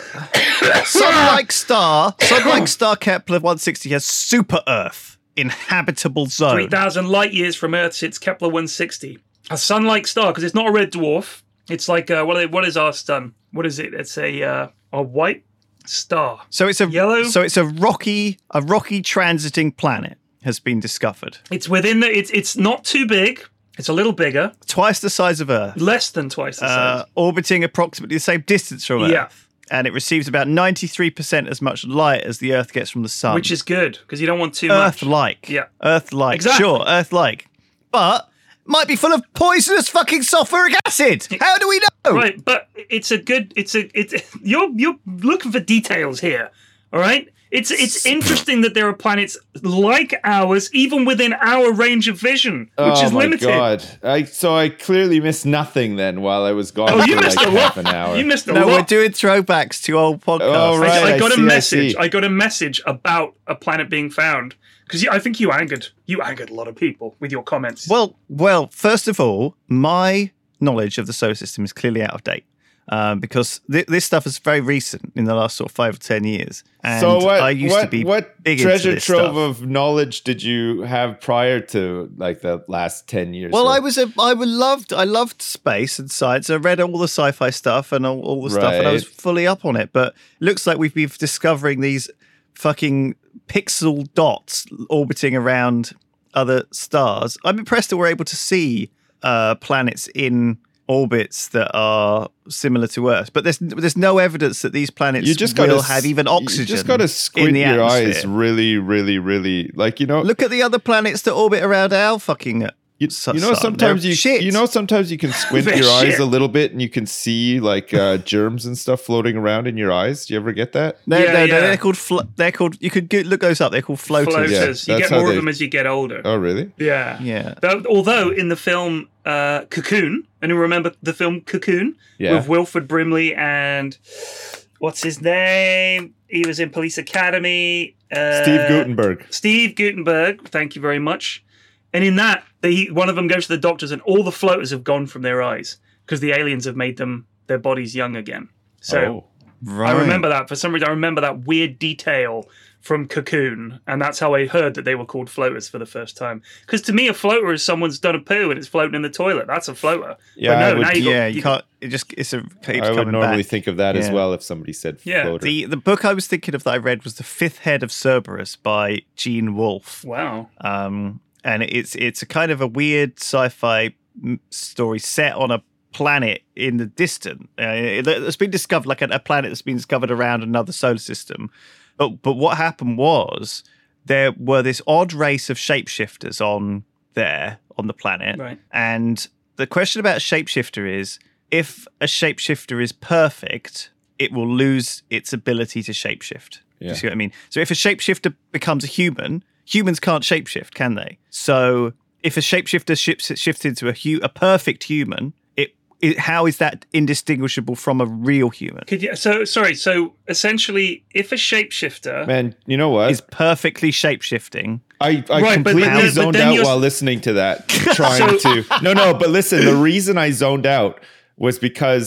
Sun-like star, Sun-like star Kepler one sixty has super Earth inhabitable zone. Three thousand light years from Earth sits Kepler one sixty. A sun-like star because it's not a red dwarf. It's like uh, what? What is our sun? What is it? It's a uh, a white star. So it's a Yellow? So it's a rocky, a rocky transiting planet has been discovered. It's within the. It's it's not too big. It's a little bigger, Twice the size of Earth, less than twice the uh, size. orbiting approximately the same distance from Earth. Yeah. And it receives about ninety-three percent as much light as the Earth gets from the sun. Which is good because you don't want too much. Earth-like. Yeah. Earth-like. Exactly. Sure, Earth-like. But might be full of poisonous fucking sulfuric acid. How do we know? Right, but it's a good. It's a. It's you're you're looking for details here. All right. It's it's interesting that there are planets like ours, even within our range of vision, which oh is my limited. god! I so I clearly missed nothing then while I was gone Oh, you for missed like a half lot. an hour. You missed a No, lot. we're doing throwbacks to old podcasts. Oh, right. I, I I got see, a I message. see. I, got a message about a planet being found because I think you angered you angered a lot of people with your comments. Well, well, first of all, my knowledge of the solar system is clearly out of date. Um, because th- this stuff is very recent in the last sort of five or ten years. And so what? I used what, to be what big treasure into this trove stuff. of knowledge did you have prior to like the last ten years? Well, or- I was a, I would loved, I loved space and science. I read all the sci-fi stuff and all, all the stuff, and I was Right. fully up on it. But it looks like we've been discovering these fucking pixel dots orbiting around other stars. I'm impressed that we're able to see uh, planets in orbits that are similar to Earth, but there's there's no evidence that these planets you just will gotta have even oxygen. You just got to in squint the your eyes atmosphere. really, really, really. Like you know, Look at the other planets that orbit around our fucking. You, Su- you know, sun. sometimes They're you shit. you know sometimes you can squint They're your eyes shit. a little bit and you can see like uh, germs and stuff floating around in your eyes. Do you ever get that? They're, Yeah, they're, yeah. they're called. Flo- they're called. You could go, look those up. They're called floaters. Floaters. Yeah, you that's get how more they- of them as you get older. Oh, really? Yeah. Yeah. But although in the film uh, Cocoon, and you remember the film Cocoon Yeah. with Wilford Brimley and what's his name? He was in Police Academy. Uh, Steve Gutenberg. Steve Gutenberg. Thank you very much. And in that, they, one of them goes to the doctors, and all the floaters have gone from their eyes because the aliens have made them their bodies young again. So Oh. Right. I remember that for some reason. I remember that weird detail from Cocoon, and that's how I heard that they were called floaters for the first time. Because to me, a floater is someone's done a poo and it's floating in the toilet. That's a floater. Yeah, but no, I would- now you got- Yeah, you you- can't. It just. It's a. Keeps I would coming normally back. think of that as Yeah. well if somebody said Yeah. floater. The the book I was thinking of that I read was The Fifth Head of Cerberus by Gene Wolfe. Wow. Um, and it's it's a kind of a weird sci-fi m- story set on a planet in the distant. Uh, it- it's been discovered like a, a planet that's been discovered around another solar system. But but what happened was there were this odd race of shapeshifters on there on the planet, Right. and the question about a shapeshifter is if a shapeshifter is perfect, it will lose its ability to shapeshift. Do Yeah. you see what I mean? So if a shapeshifter becomes a human, humans can't shapeshift, can they? So if a shapeshifter shifts, shifts into a hu- a perfect human, it, it how is that indistinguishable from a real human? Could you, so sorry. So essentially, if a shapeshifter, Man, you know what? Is perfectly shapeshifting. I, I Right, but- completely but- but zoned then out you're- while listening to that, trying So- to. No, no, but listen, the reason I zoned out was because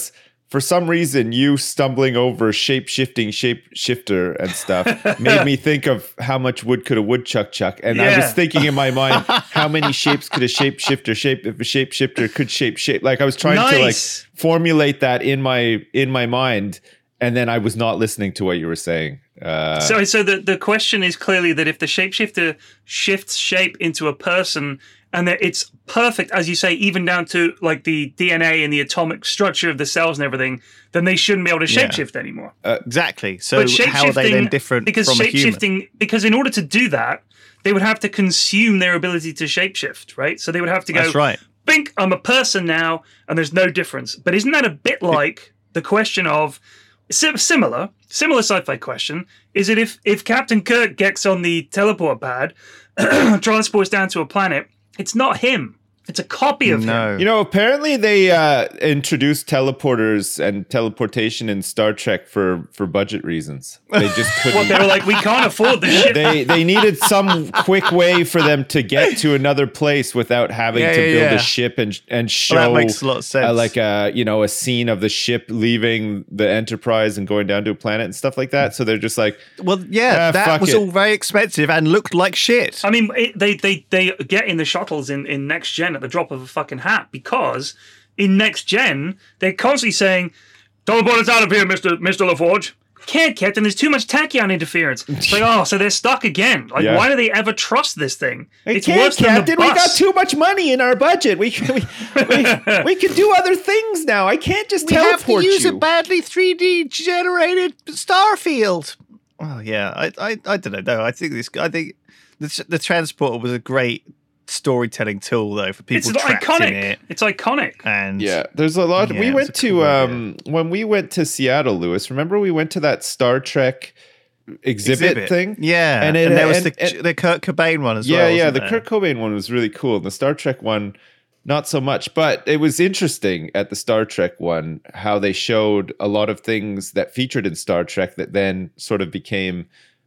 for some reason, you stumbling over shape-shifting shapeshifter and stuff made me think of how much wood could a woodchuck chuck. And I Yeah. was thinking in my mind, how many shapes could a shapeshifter shape if a shapeshifter could shape shape? Like I was trying to like Nice. formulate that in my in my mind, and then I was not listening to what you were saying. Uh, So, so the, the question is clearly that if the shapeshifter shifts shape into a person and that it's perfect, as you say, even down to like the D N A and the atomic structure of the cells and everything, then they shouldn't be able to Yeah. shapeshift anymore. Exactly. So But how are they then shapeshifting- different because from a human? shapeshifting, because in order to do that, they would have to consume their ability to shapeshift, right? So they would have to go, That's right. bink, I'm a person now, and there's no difference. But isn't that a bit like the question of sim- similar, similar sci-fi question? Is it if if Captain Kirk gets on the teleport pad, transports down to a planet, it's not him. It's a copy of him. No. You know, apparently they uh, introduced teleporters and teleportation in Star Trek for, for budget reasons. They just couldn't. Well, they were like, we can't afford the shit. they they needed some quick way for them to get to another place without having Yeah, to yeah, build yeah. a ship and and show Well, that makes a lot of sense. uh, like a you know a scene of the ship leaving the Enterprise and going down to a planet and stuff like that. So they're just like, Well, yeah, Ah, that fuck was it. all very expensive and looked like shit. I mean, it, they, they, they get in the shuttles in, in Next Gen at the drop of a fucking hat because in Next Gen, they're constantly saying, teleport us out of here, Mister Mister LaForge. Can't, Captain. There's too much tachyon interference. It's like, oh, so they're stuck again. Like, Yeah. why do they ever trust this thing? It's "Hey, worse than the Captain, we got bus. too much money in our budget. We can we, we, we can do other things now. I can't just we have to teleport use you." a badly three D generated star field. Oh yeah, I I, I don't know. No, I think this. I think the the transporter was a great storytelling tool though for people It's trapped iconic. in it. It's iconic. And Yeah, there's a lot. Yeah, we it's went a to cool idea. um when we went to Seattle, Lewis. Remember we went to that Star Trek exhibit, thing? Yeah, And and, it- there was and- the and- the Kurt Cobain one as Yeah, well. yeah. wasn't The there? Kurt Cobain one was really cool. The Star Trek one, not so much. But it was interesting at the Star Trek one how they showed a lot of things that featured in Star Trek that then sort of became,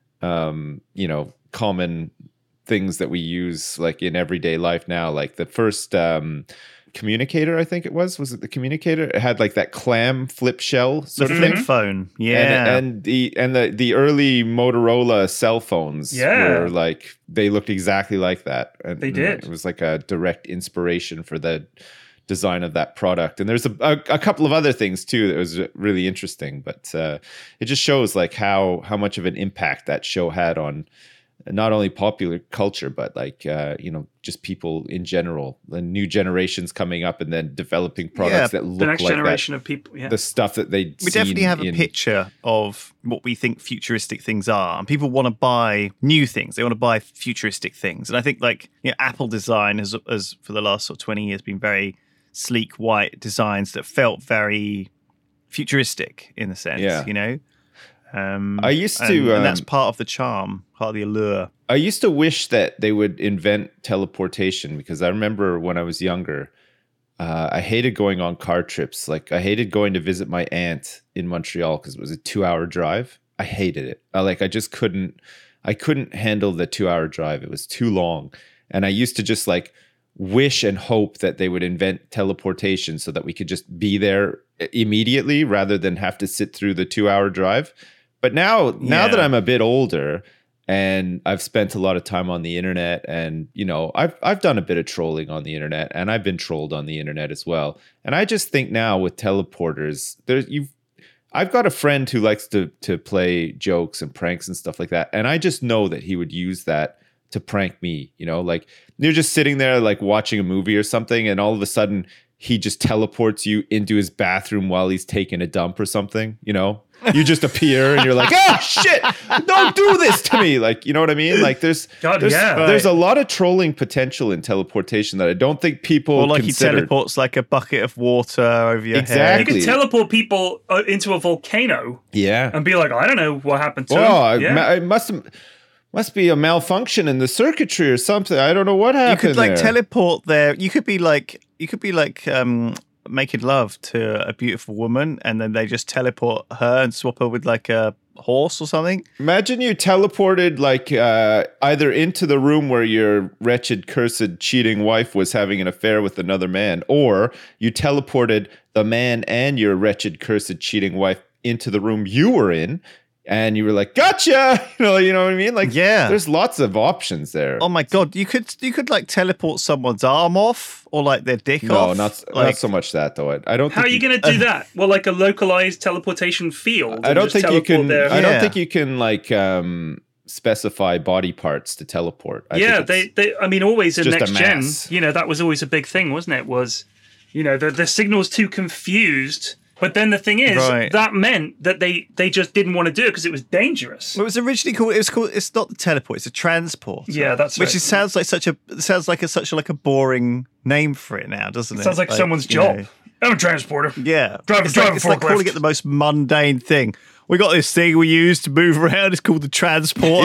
um, you know, common things that we use like in everyday life now. Like the first um, communicator, I think it was. Was it the communicator? It had like that clam flip shell the sort of flip thing. phone. Yeah, And, and the and the the early Motorola cell phones Yeah. were like they looked exactly like that. And, They and did. It was like a direct inspiration for the design of that product. And there's a, a, a couple of other things too that was really interesting. But uh, it just shows like how how much of an impact that show had on not only popular culture, but like, uh, you know, just people in general, the new generations coming up and then developing products Yeah, that look The next like generation of people. Yeah. that, the stuff that they we definitely have a picture of what we think futuristic things are, and people want to buy new things. They want to buy futuristic things, and I think like you know, Apple design has, has for the last sort of twenty years been very sleek white designs that felt very futuristic in a sense. Yeah. You know. Um, I used to, and, and that's um, part of the charm, part of the allure. I used to wish that they would invent teleportation because I remember when I was younger, uh, I hated going on car trips. Like I hated going to visit my aunt in Montreal because it was a two-hour drive. I hated it. I, like I just couldn't. I couldn't handle the two-hour drive. It was too long, and I used to just like wish and hope that they would invent teleportation so that we could just be there immediately rather than have to sit through the two-hour drive. But now, now that Yeah. I'm a bit older and I've spent a lot of time on the internet, and you know, I've I've done a bit of trolling on the internet, and I've been trolled on the internet as well. And I just think now with teleporters, there's you've I've got a friend who likes to to play jokes and pranks and stuff like that, and I just know that he would use that to prank me. You know, like you're just sitting there like watching a movie or something, and all of a sudden he just teleports you into his bathroom while he's taking a dump or something. You know, you just appear and you're like, oh shit, don't do this to me. Like, you know what I mean? Like there's God, there's, yeah. there's a lot of trolling potential in teleportation that I don't think people Or like considered. he teleports like a bucket of water over your You Exactly. can teleport people uh, into a volcano Yeah. and be like, I don't know what happened to Oh, him. it, it must must be a malfunction in the circuitry or something. I don't know what head. happened. You could like there. teleport there. You could be like you could be like um making love to a beautiful woman, and then they just teleport her and swap her with like a horse or something. Imagine you teleported like uh, either into the room where your wretched, cursed, cheating wife was having an affair with another man, or you teleported the man and your wretched, cursed, cheating wife into the room you were in, and you were like, "Gotcha!" You know, you know what I mean? Like, yeah, there's lots of options there. Oh my god, you could you could like teleport someone's arm off or like their dick no, off. No, not like, not so much that though. I, I don't. How think are you, you going to do that? Well, like a localized teleportation field. I don't think you can. There? I Yeah. don't think you can like um, specify body parts to teleport. I yeah, think they, they. I mean, always in just a next gen, mass. you know, that was always a big thing, wasn't it? Was, you know, the the signal's too confused. But then the thing is, Right. that meant that they they just didn't want to do it because it was dangerous. Well, it was originally called. It was called. It's not the teleport. It's a transport. Yeah, that's which right. is, sounds like such a sounds like a such a, like a boring name for it now, doesn't it? Sounds like, someone's you job. know. I'm a transporter. Yeah, Drive- it's drive like, a it's like forklift. calling it the most mundane thing. We got this thing we use to move around. It's called the transporter.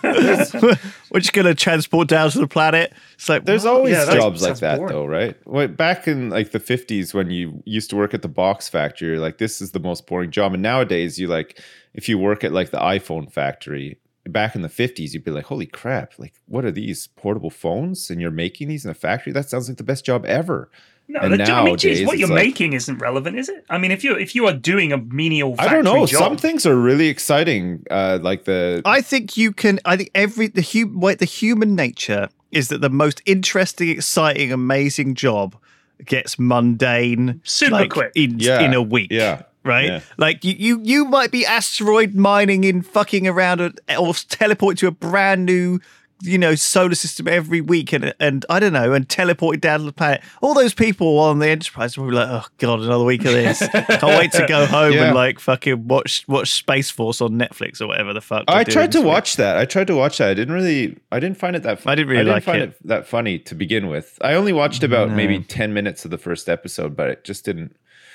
Yeah. We're just going to transport down to the planet. It's like There's what? always Yeah, that jobs like sounds that, boring. though, right? Well, back in like the fifties, when you used to work at the box factory, you're like, this is the most boring job. And nowadays, you like, if you work at like the iPhone factory, back in the fifties, you'd be like, holy crap, like, what are these portable phones? And you're making these in a factory? That sounds like the best job ever. No, And the, I mean, geez, nowadays, what it's you're like- making isn't relevant, is it? I mean, if you if you are doing a menial I factory don't know. job, Some things are really exciting, uh, like the I think you can. I think every the hu- wait, the human nature is that the most interesting, exciting, amazing job gets mundane Super like, quick. in Yeah, in a week. yeah, Right, yeah. like you, you, you might be asteroid mining in fucking around a, or teleport to a brand new, you know, solar system every week, and and I don't know, and teleported down to the planet. All those people on the Enterprise will be like, oh god, another week of this. Can't wait to go home Yeah. and like fucking watch watch Space Force on Netflix or whatever the fuck. I they're tried doing. to watch that. I tried to watch that. I didn't really. I didn't find it that. I didn't really like find it. that funny to begin with. I only watched about No. maybe ten minutes of the first episode, but it just didn't.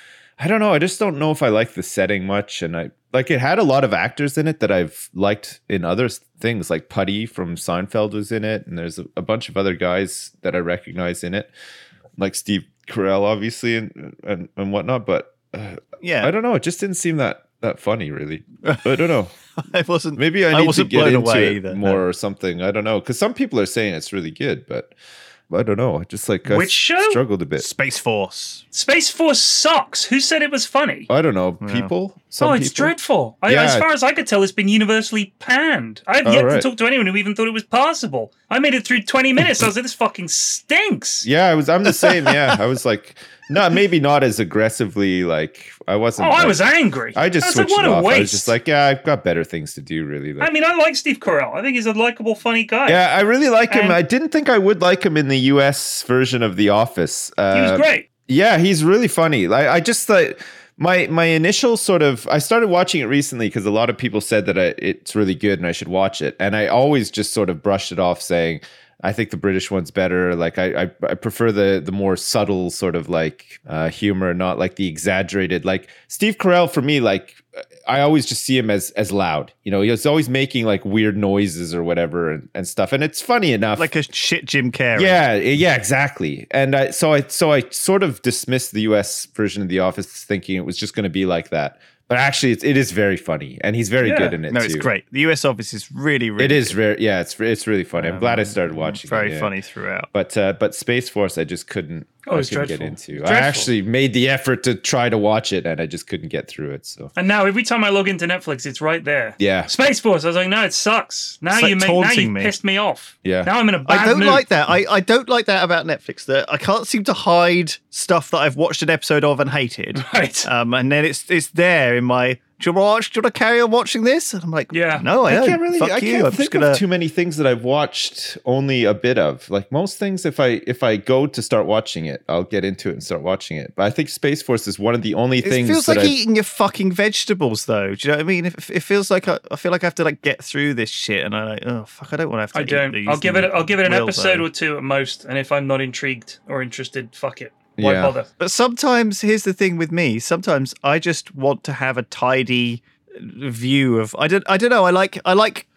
I don't know. I just don't know if I like the setting much, and I like it had a lot of actors in it that I've liked in other s- things. Like Putty from Seinfeld was in it, and there's a, a bunch of other guys that I recognize in it, like Steve Carell, obviously, and and, and whatnot. But uh, Yeah, I don't know. It just didn't seem that that funny, really. I don't know. I wasn't. Maybe I I need to wasn't get blown into away it either, more no. or something. I don't know, because some people are saying it's really good, but I don't know. I just like I Which show? struggled a bit. Space Force. Space Force sucks. Who said it was funny? I don't know. People. Some oh, it's people? dreadful. I, Yeah. As far as I could tell, it's been universally panned. I have Oh, yet to right. talk to anyone who even thought it was possible. I made it through twenty minutes. I was like, this fucking stinks. Yeah, I was. I'm the same. Yeah, I was like, not maybe not as aggressively. Like I wasn't. Oh, I like- was angry. I just I was switched like, what it a off. waste. I was just like, yeah, I've got better things to do. Really. Like, I mean, I like Steve Carell. I think he's a likable, funny guy. yeah, I really like him. And- I didn't think I would like him in the U S version of The Office. Uh, He was great. Yeah, he's really funny. Like I just thought my my initial sort of I started watching it recently because a lot of people said that I, it's really good and I should watch it, and I always just sort of brushed it off, saying I think the British one's better. Like I I, I prefer the the more subtle sort of like uh, humor, not like the exaggerated. Like Steve Carell for me, like I always just see him as as loud. You know, he's always making like weird noises or whatever and, and stuff, and it's funny enough. Like a shit Jim Carrey. Yeah, yeah, exactly. And I, so I, so I sort of dismissed the U S version of The Office, thinking it was just going to be like that. But actually, it's, it is very funny, and he's very Yeah. good in it No, too. it's great. The U S Office is really, really It is good. very, yeah, it's it's really funny. I'm glad I started watching. Very it, yeah. funny throughout. But uh, but Space Force, I just couldn't. Oh, I it's couldn't get dreadful. into. It's I dreadful. actually made the effort to try to watch it, and I just couldn't get through it. So And now every time I log into Netflix, it's right there. yeah, Space Force. I was like, no, it sucks. Now It's you like make now taunting you me. pissed me off. Yeah. Now I'm in a bad I don't mood. like that. I, I don't like that about Netflix. That I can't seem to hide stuff that I've watched an episode of and hated. Right. Um, and then it's it's there in my. Do you watch? Do you want to carry on watching this? And I'm like, Yeah. no, I, I don't. can't really. Fuck I you. can't I'm think just gonna. of too many things that I've watched only a bit of. Like most things, if I if I go to start watching it, I'll get into it and start watching it. But I think Space Force is one of the only It things feels that like I've- eating your fucking vegetables, though. Do you know what I mean? It, it feels like I, I feel like I have to like get through this shit, and I like, oh fuck, I don't want to have to. I eat don't. these I'll give it. and I'll give it an will, episode though. or two at most, and if I'm not intrigued or interested, fuck it. Why Yeah. bother? But sometimes, here's the thing with me. Sometimes I just want to have a tidy view of. I don't. I don't know. I like. I like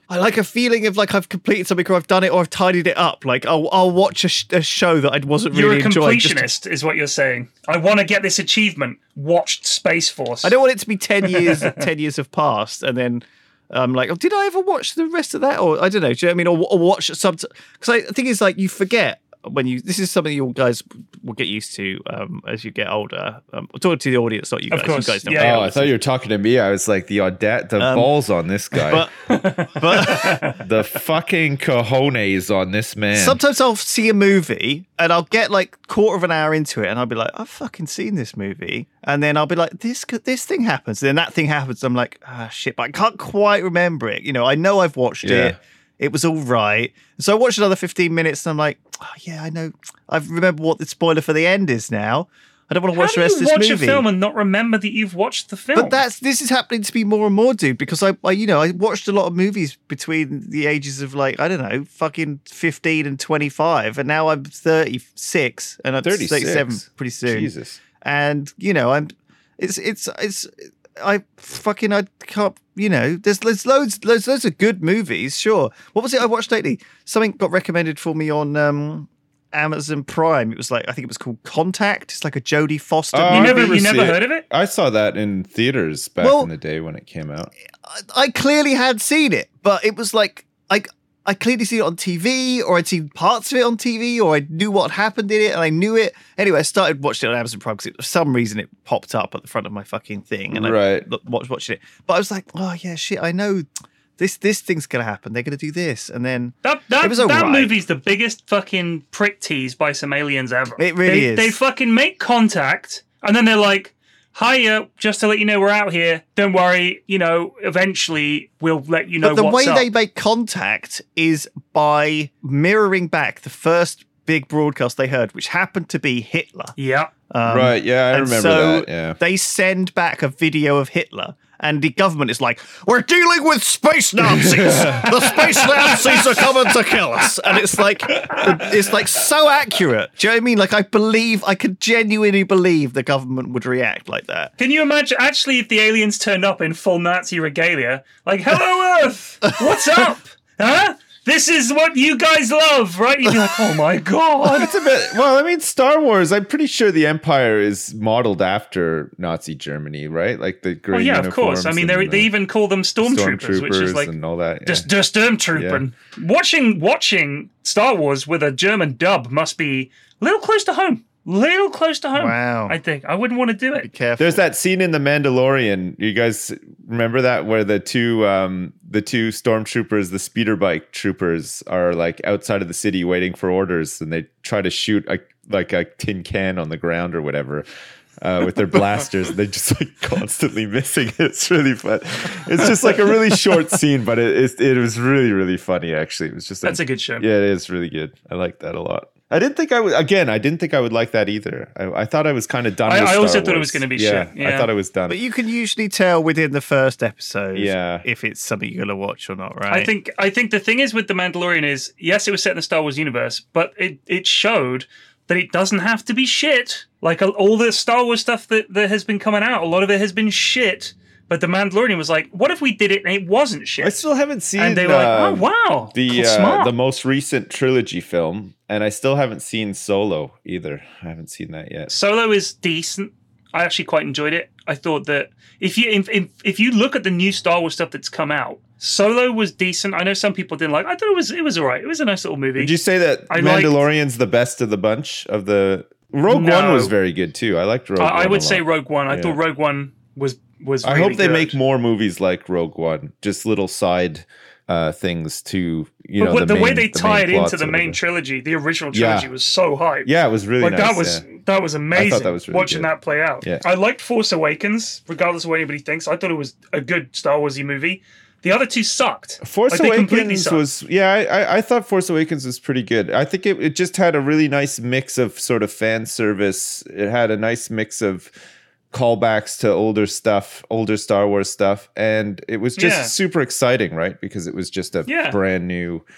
I like a feeling of like I've completed something or I've done it or I've tidied it up. Like I'll, I'll watch a, sh- a show that I wasn't You're really a enjoying. completionist, just to- is what you're saying. I want to get this achievement. Watched Space Force. I don't want it to be ten years. ten years have passed, and then I'm like, oh, did I ever watch the rest of that? Or I don't know. Do you know what I mean? Or, or watch some? Because I think it's like you forget. When you, this is something you guys will get used to um, as you get older. Um, I'm talking to the audience, not you guys. Of course, You guys don't yeah, Oh, I thought you were talking to me. I was like, the audat, the Um, balls on this guy, But, but the fucking cojones on this man. sometimes I'll see a movie and I'll get like quarter of an hour into it and I'll be like, I've fucking seen this movie. And then I'll be like, this this thing happens. And then that thing happens. I'm like, ah, shit, but I can't quite remember it. You know, I know I've watched Yeah. it. It was all right. So I watched another fifteen minutes and I'm like, oh, yeah, I know. I remember what the spoiler for the end is now. I don't want to How watch do the rest you of watch this a movie. film and not remember that you've watched the film? But that's this is happening to me more and more, dude. Because I, I, you know, I watched a lot of movies between the ages of like I don't know, fucking fifteen and twenty-five, and now I'm thirty-six and I'm thirty-six thirty-seven pretty soon. Jesus. And you know, I'm, it's, it's, it's, I fucking, I can't, you know, there's, there's loads, loads, loads of good movies. Sure. What was it I watched lately? Something got recommended for me on um, Amazon Prime. It was like I think it was called Contact. It's like a Jodie Foster. Oh, you I never, remember you never seeing- heard of it? I saw that in theaters back Well- in the day when it came out. I, I clearly had seen it, but it was like I I clearly seen it on T V, or I'd seen parts of it on T V, or I knew what happened in it, and I knew it. Anyway, I started watching it on Amazon Prime because for some reason it popped up at the front of my fucking thing, and Right. I lo- watched watching it. But I was like, oh yeah, shit, I know this this thing's gonna happen. They're gonna do this, and then That that, It was that alright. movie's the biggest fucking prick tease by some aliens ever. It really they, is. They fucking make contact, and then they're like, "Hiya, just to let you know we're out here. Don't worry, you know, eventually we'll let you know but the what's way up." they make contact is by mirroring back the first big broadcast they heard, which happened to be Hitler. Yeah. Um, Right, yeah, I and remember so that. Yeah. They send back a video of Hitler, and the government is like, we're dealing with space Nazis. The space Nazis are coming to kill us. And it's like, it's like so accurate. Do you know what I mean? Like, I believe, I could genuinely believe the government would react like that. Can you imagine, actually, if the aliens turned up in full Nazi regalia? Like, hello, Earth! What's up? Huh? This is what you guys love, right? You'd be like, oh my god. It's a bit, well, I mean, Star Wars, I'm pretty sure the Empire is modeled after Nazi Germany, right? Like the green Well, yeah, of course. I uniforms mean, and they the they even call them stormtroopers, which is stormtroopers like and all that. Yeah. just just stormtrooping. Watching watching Star Wars with a German dub must be a little close to home. Little close to home. Wow. I think I wouldn't want to do Be it. careful. There's that scene in The Mandalorian. You guys remember that where the two um, the two stormtroopers, the speeder bike troopers, are like outside of the city waiting for orders, and they try to shoot a, like a tin can on the ground or whatever. Uh, with their blasters, they're just like constantly missing it. It's really fun. It's just like a really short scene, but it it, it was really really funny. Actually, it was just That's a good show. yeah, it is really good. I like that a lot. I didn't think I would. Again, I didn't think I would like that either. I, I thought I was kind of done. I- with I also Star thought it Wars. was gonna be yeah, shit. Yeah. I thought I was done. But you can usually tell within the first episode Yeah. if it's something you're going to watch or not, right? I think I think the thing is with The Mandalorian is yes, it was set in the Star Wars universe, but it, it showed that it doesn't have to be shit. Like uh, all the Star Wars stuff that, that has been coming out, a lot of it has been shit. But The Mandalorian was like, what if we did it and it wasn't shit? I still haven't seen. and they were like, uh, oh wow, the cool, uh, smart. the most recent trilogy film, and I still haven't seen Solo either. I haven't seen that yet. Solo is decent. I actually quite enjoyed it. I thought that if you if, if, if you look at the new Star Wars stuff that's come out, Solo was decent. I know some people didn't like. I thought it was it was alright. It was a nice little movie. Would you say that I liked- Mandalorian's the best of the bunch of the? Rogue No. One was very good too. I liked Rogue I, One. I a would lot. say Rogue One. I Yeah. thought Rogue One was was. I really hope they good. make more movies like Rogue One, just little side uh, things to you But know. what- the, main, way they the tie main it into plots the or main whatever. trilogy, the original Yeah. trilogy was so hype. Yeah, it was really like nice. that was yeah. that was amazing. that was really watching good. that play out. Yeah. I liked Force Awakens, regardless of what anybody thinks. I thought it was a good Star Warsy movie. The other two sucked. Force Like, they completely Awakens sucked. was yeah. I, I I thought Force Awakens was pretty good. I think it, it just had a really nice mix of sort of fan service. It had a nice mix of callbacks to older stuff, older Star Wars stuff, and it was just Yeah. super exciting, right? Because it was just a Yeah. brand new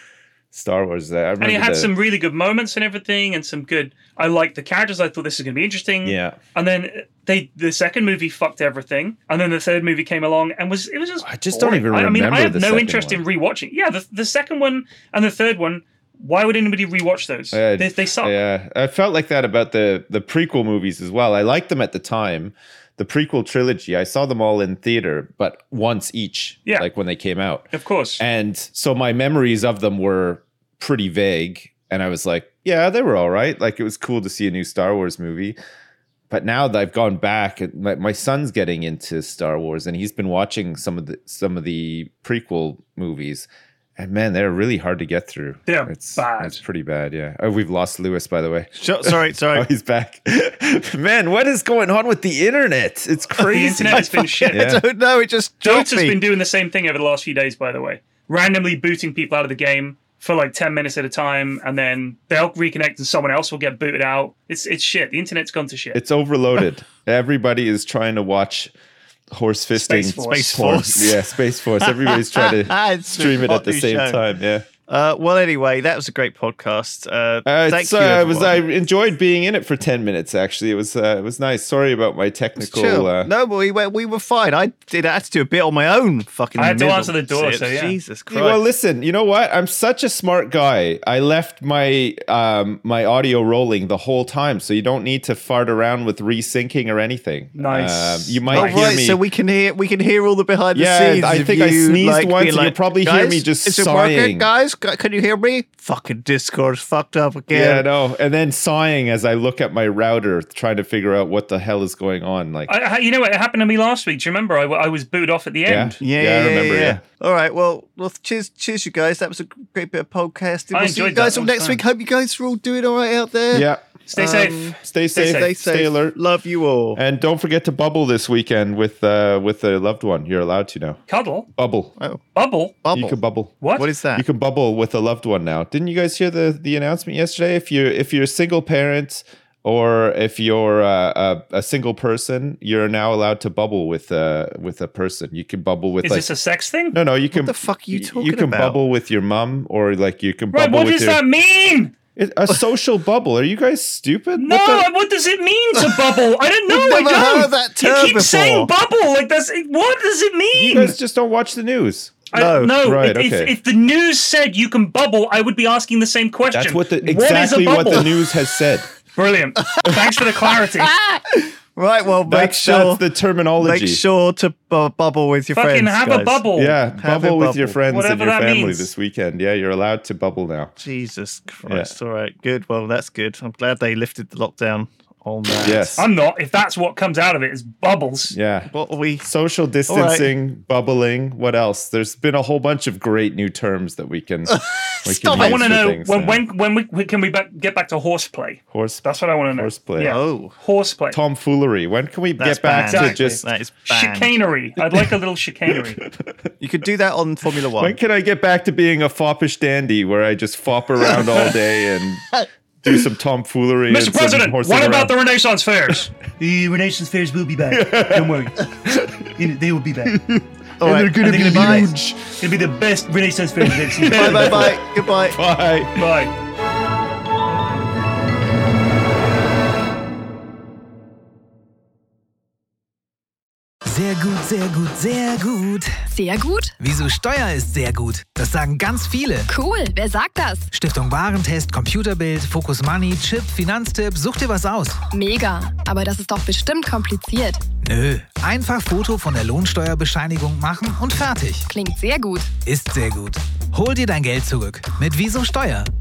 Star Wars. I remember And it had the, some really good moments and everything, and some good. I liked the characters. I thought this is going to be interesting. Yeah. And then they, the second movie fucked everything, and then the third movie came along and was it was just. I just boring. don't even I, I mean, remember I have the no second interest one. in rewatching. Yeah, the the second one and the third one. Why would anybody rewatch those? Uh, they, they suck. Yeah, I felt like that about the the prequel movies as well. I liked them at the time. The prequel trilogy, I saw them all in theater, but once each. Yeah. Like when they came out. Of course. And so my memories of them were pretty vague. And I was like, yeah, they were all right. Like it was cool to see a new Star Wars movie. But now that I've gone back, my, my son's getting into Star Wars, and he's been watching some of the some of the prequel movies. And man, they're really hard to get through. They're it's, bad. It's pretty bad, yeah. Oh, we've lost Lewis, by the way. Sure, sorry, sorry. Oh, he's back. Man, what is going on with the internet? It's crazy. The internet has been shit. Yeah. I don't know. It just Jokes dropped has me. been doing the same thing over the last few days, by the way. Randomly booting people out of the game for like ten minutes at a time, and then they'll reconnect and someone else will get booted out. It's it's shit. The internet's gone to shit. It's overloaded. Everybody is trying to watch horse fisting. Space Force. Space Horse- Force. Yeah, Space Force. Everybody's trying to It's a stream it at the hot same new show. time. Yeah. Uh, well, anyway, that was a great podcast. Uh, Uh, thank it's, you. uh, it was I everyone. enjoyed being in it for ten minutes. Actually, it was uh, it was nice. Sorry about my technical. Chill. Uh, no, but we were, we were fine. I did I had to do a bit on my own. Fucking. I had to middle. answer the door, Shit. so yeah. Jesus Christ. Well, listen. You know what? I'm such a smart guy. I left my um, my audio rolling the whole time, so you don't need to fart around with resyncing or anything. Nice. Um, you might Oh, hear right, me. so we can hear we can hear all the behind the Yeah, scenes. I of think I you, sneezed like, once being and you'll probably hear "Guys, me just is it sighing." working, guys? C- Can you hear me? Fucking Discord's fucked up again. Yeah, no, and then sighing as I look at my router, trying to figure out what the hell is going on. Like, I, I- you know what? It happened to me last week. Do you remember? I, w- I was booted off at the yeah, end. Yeah, yeah, I remember. Yeah. All right, well, well, cheers, cheers, you guys. That was a great bit of podcasting. I We'll see you enjoyed guys that. all That was next fun. week. Hope you guys are all doing all right out there. Yeah. Stay Um, safe. Stay safe. safe. Stay Stay, safe. alert. Love you all. And don't forget to bubble this weekend with uh, with a loved one. You're allowed to now. Cuddle. Bubble. Oh, Bubble. bubble. You can bubble. What? What is that? You can bubble with a loved one now. Didn't you guys hear the, the announcement yesterday? If you're if you're a single parent or if you're uh, a, a single person, you're now allowed to bubble with uh, with a person. You can bubble with Is like this a sex thing? no no you can the fuck are you y- talking You can about? bubble with your mum or like you can Right. bubble What with does your that mean? It- a social bubble. Are you guys stupid? No. What the- What does it mean to bubble? I don't know. We've I never don't. heard that you term keep before. saying bubble. Like that's. What does it mean? you guys just don't watch the news. I- No. no. Right, if, okay. if, if the news said you can bubble, I would be asking the same question. That's what the What is a exactly what the bubble? news has said. Brilliant. Thanks for the clarity. Right, well, make That's, sure that's the terminology. make sure to bu- bubble with your Fucking friends. have guys. a bubble. Yeah, Have bubble a with your bubble. friends Whatever and your that family means. this weekend. Yeah, you're allowed to bubble now. Jesus Christ! All right, good. Well, that's good. I'm glad they lifted the lockdown on that. Yes. I'm not. If that's what comes out of it is bubbles. Yeah. What are we? Social distancing, bubbling. What else? There's been a whole bunch of great new terms that we can. we Stop can it. I use want to for know things when, now. when when we when can we back, get back to horseplay? horse That's what I want to know. horseplay. Yeah. Oh, Horseplay. Tomfoolery. When can we that's get back banned. to Exactly. just? That is banned. Chicanery. I'd like a little chicanery. You could do that on Formula One. When can I get back to being a foppish dandy where I just fop around all day and do some tomfoolery? Mister and some President, horsing what about around? the Renaissance fairs? The Renaissance fairs will be back. Don't worry. You know, they will be back. And All right. they're going to I think be it'll be huge. It'll be the best Renaissance fairs I've ever seen. Bye, bye, bye. Goodbye. Bye. Bye. Sehr gut, sehr gut, sehr gut. Sehr gut? Wieso Steuer ist sehr gut? Das sagen ganz viele. Cool. Wer sagt das? Stiftung Warentest, Computerbild, Focus Money, Chip, Finanztipp, such dir was aus. Mega. Aber das ist doch bestimmt kompliziert. Nö, einfach Foto von der Lohnsteuerbescheinigung machen und fertig. Klingt sehr gut. Ist sehr gut. Hol dir dein Geld zurück mit Wieso Steuer.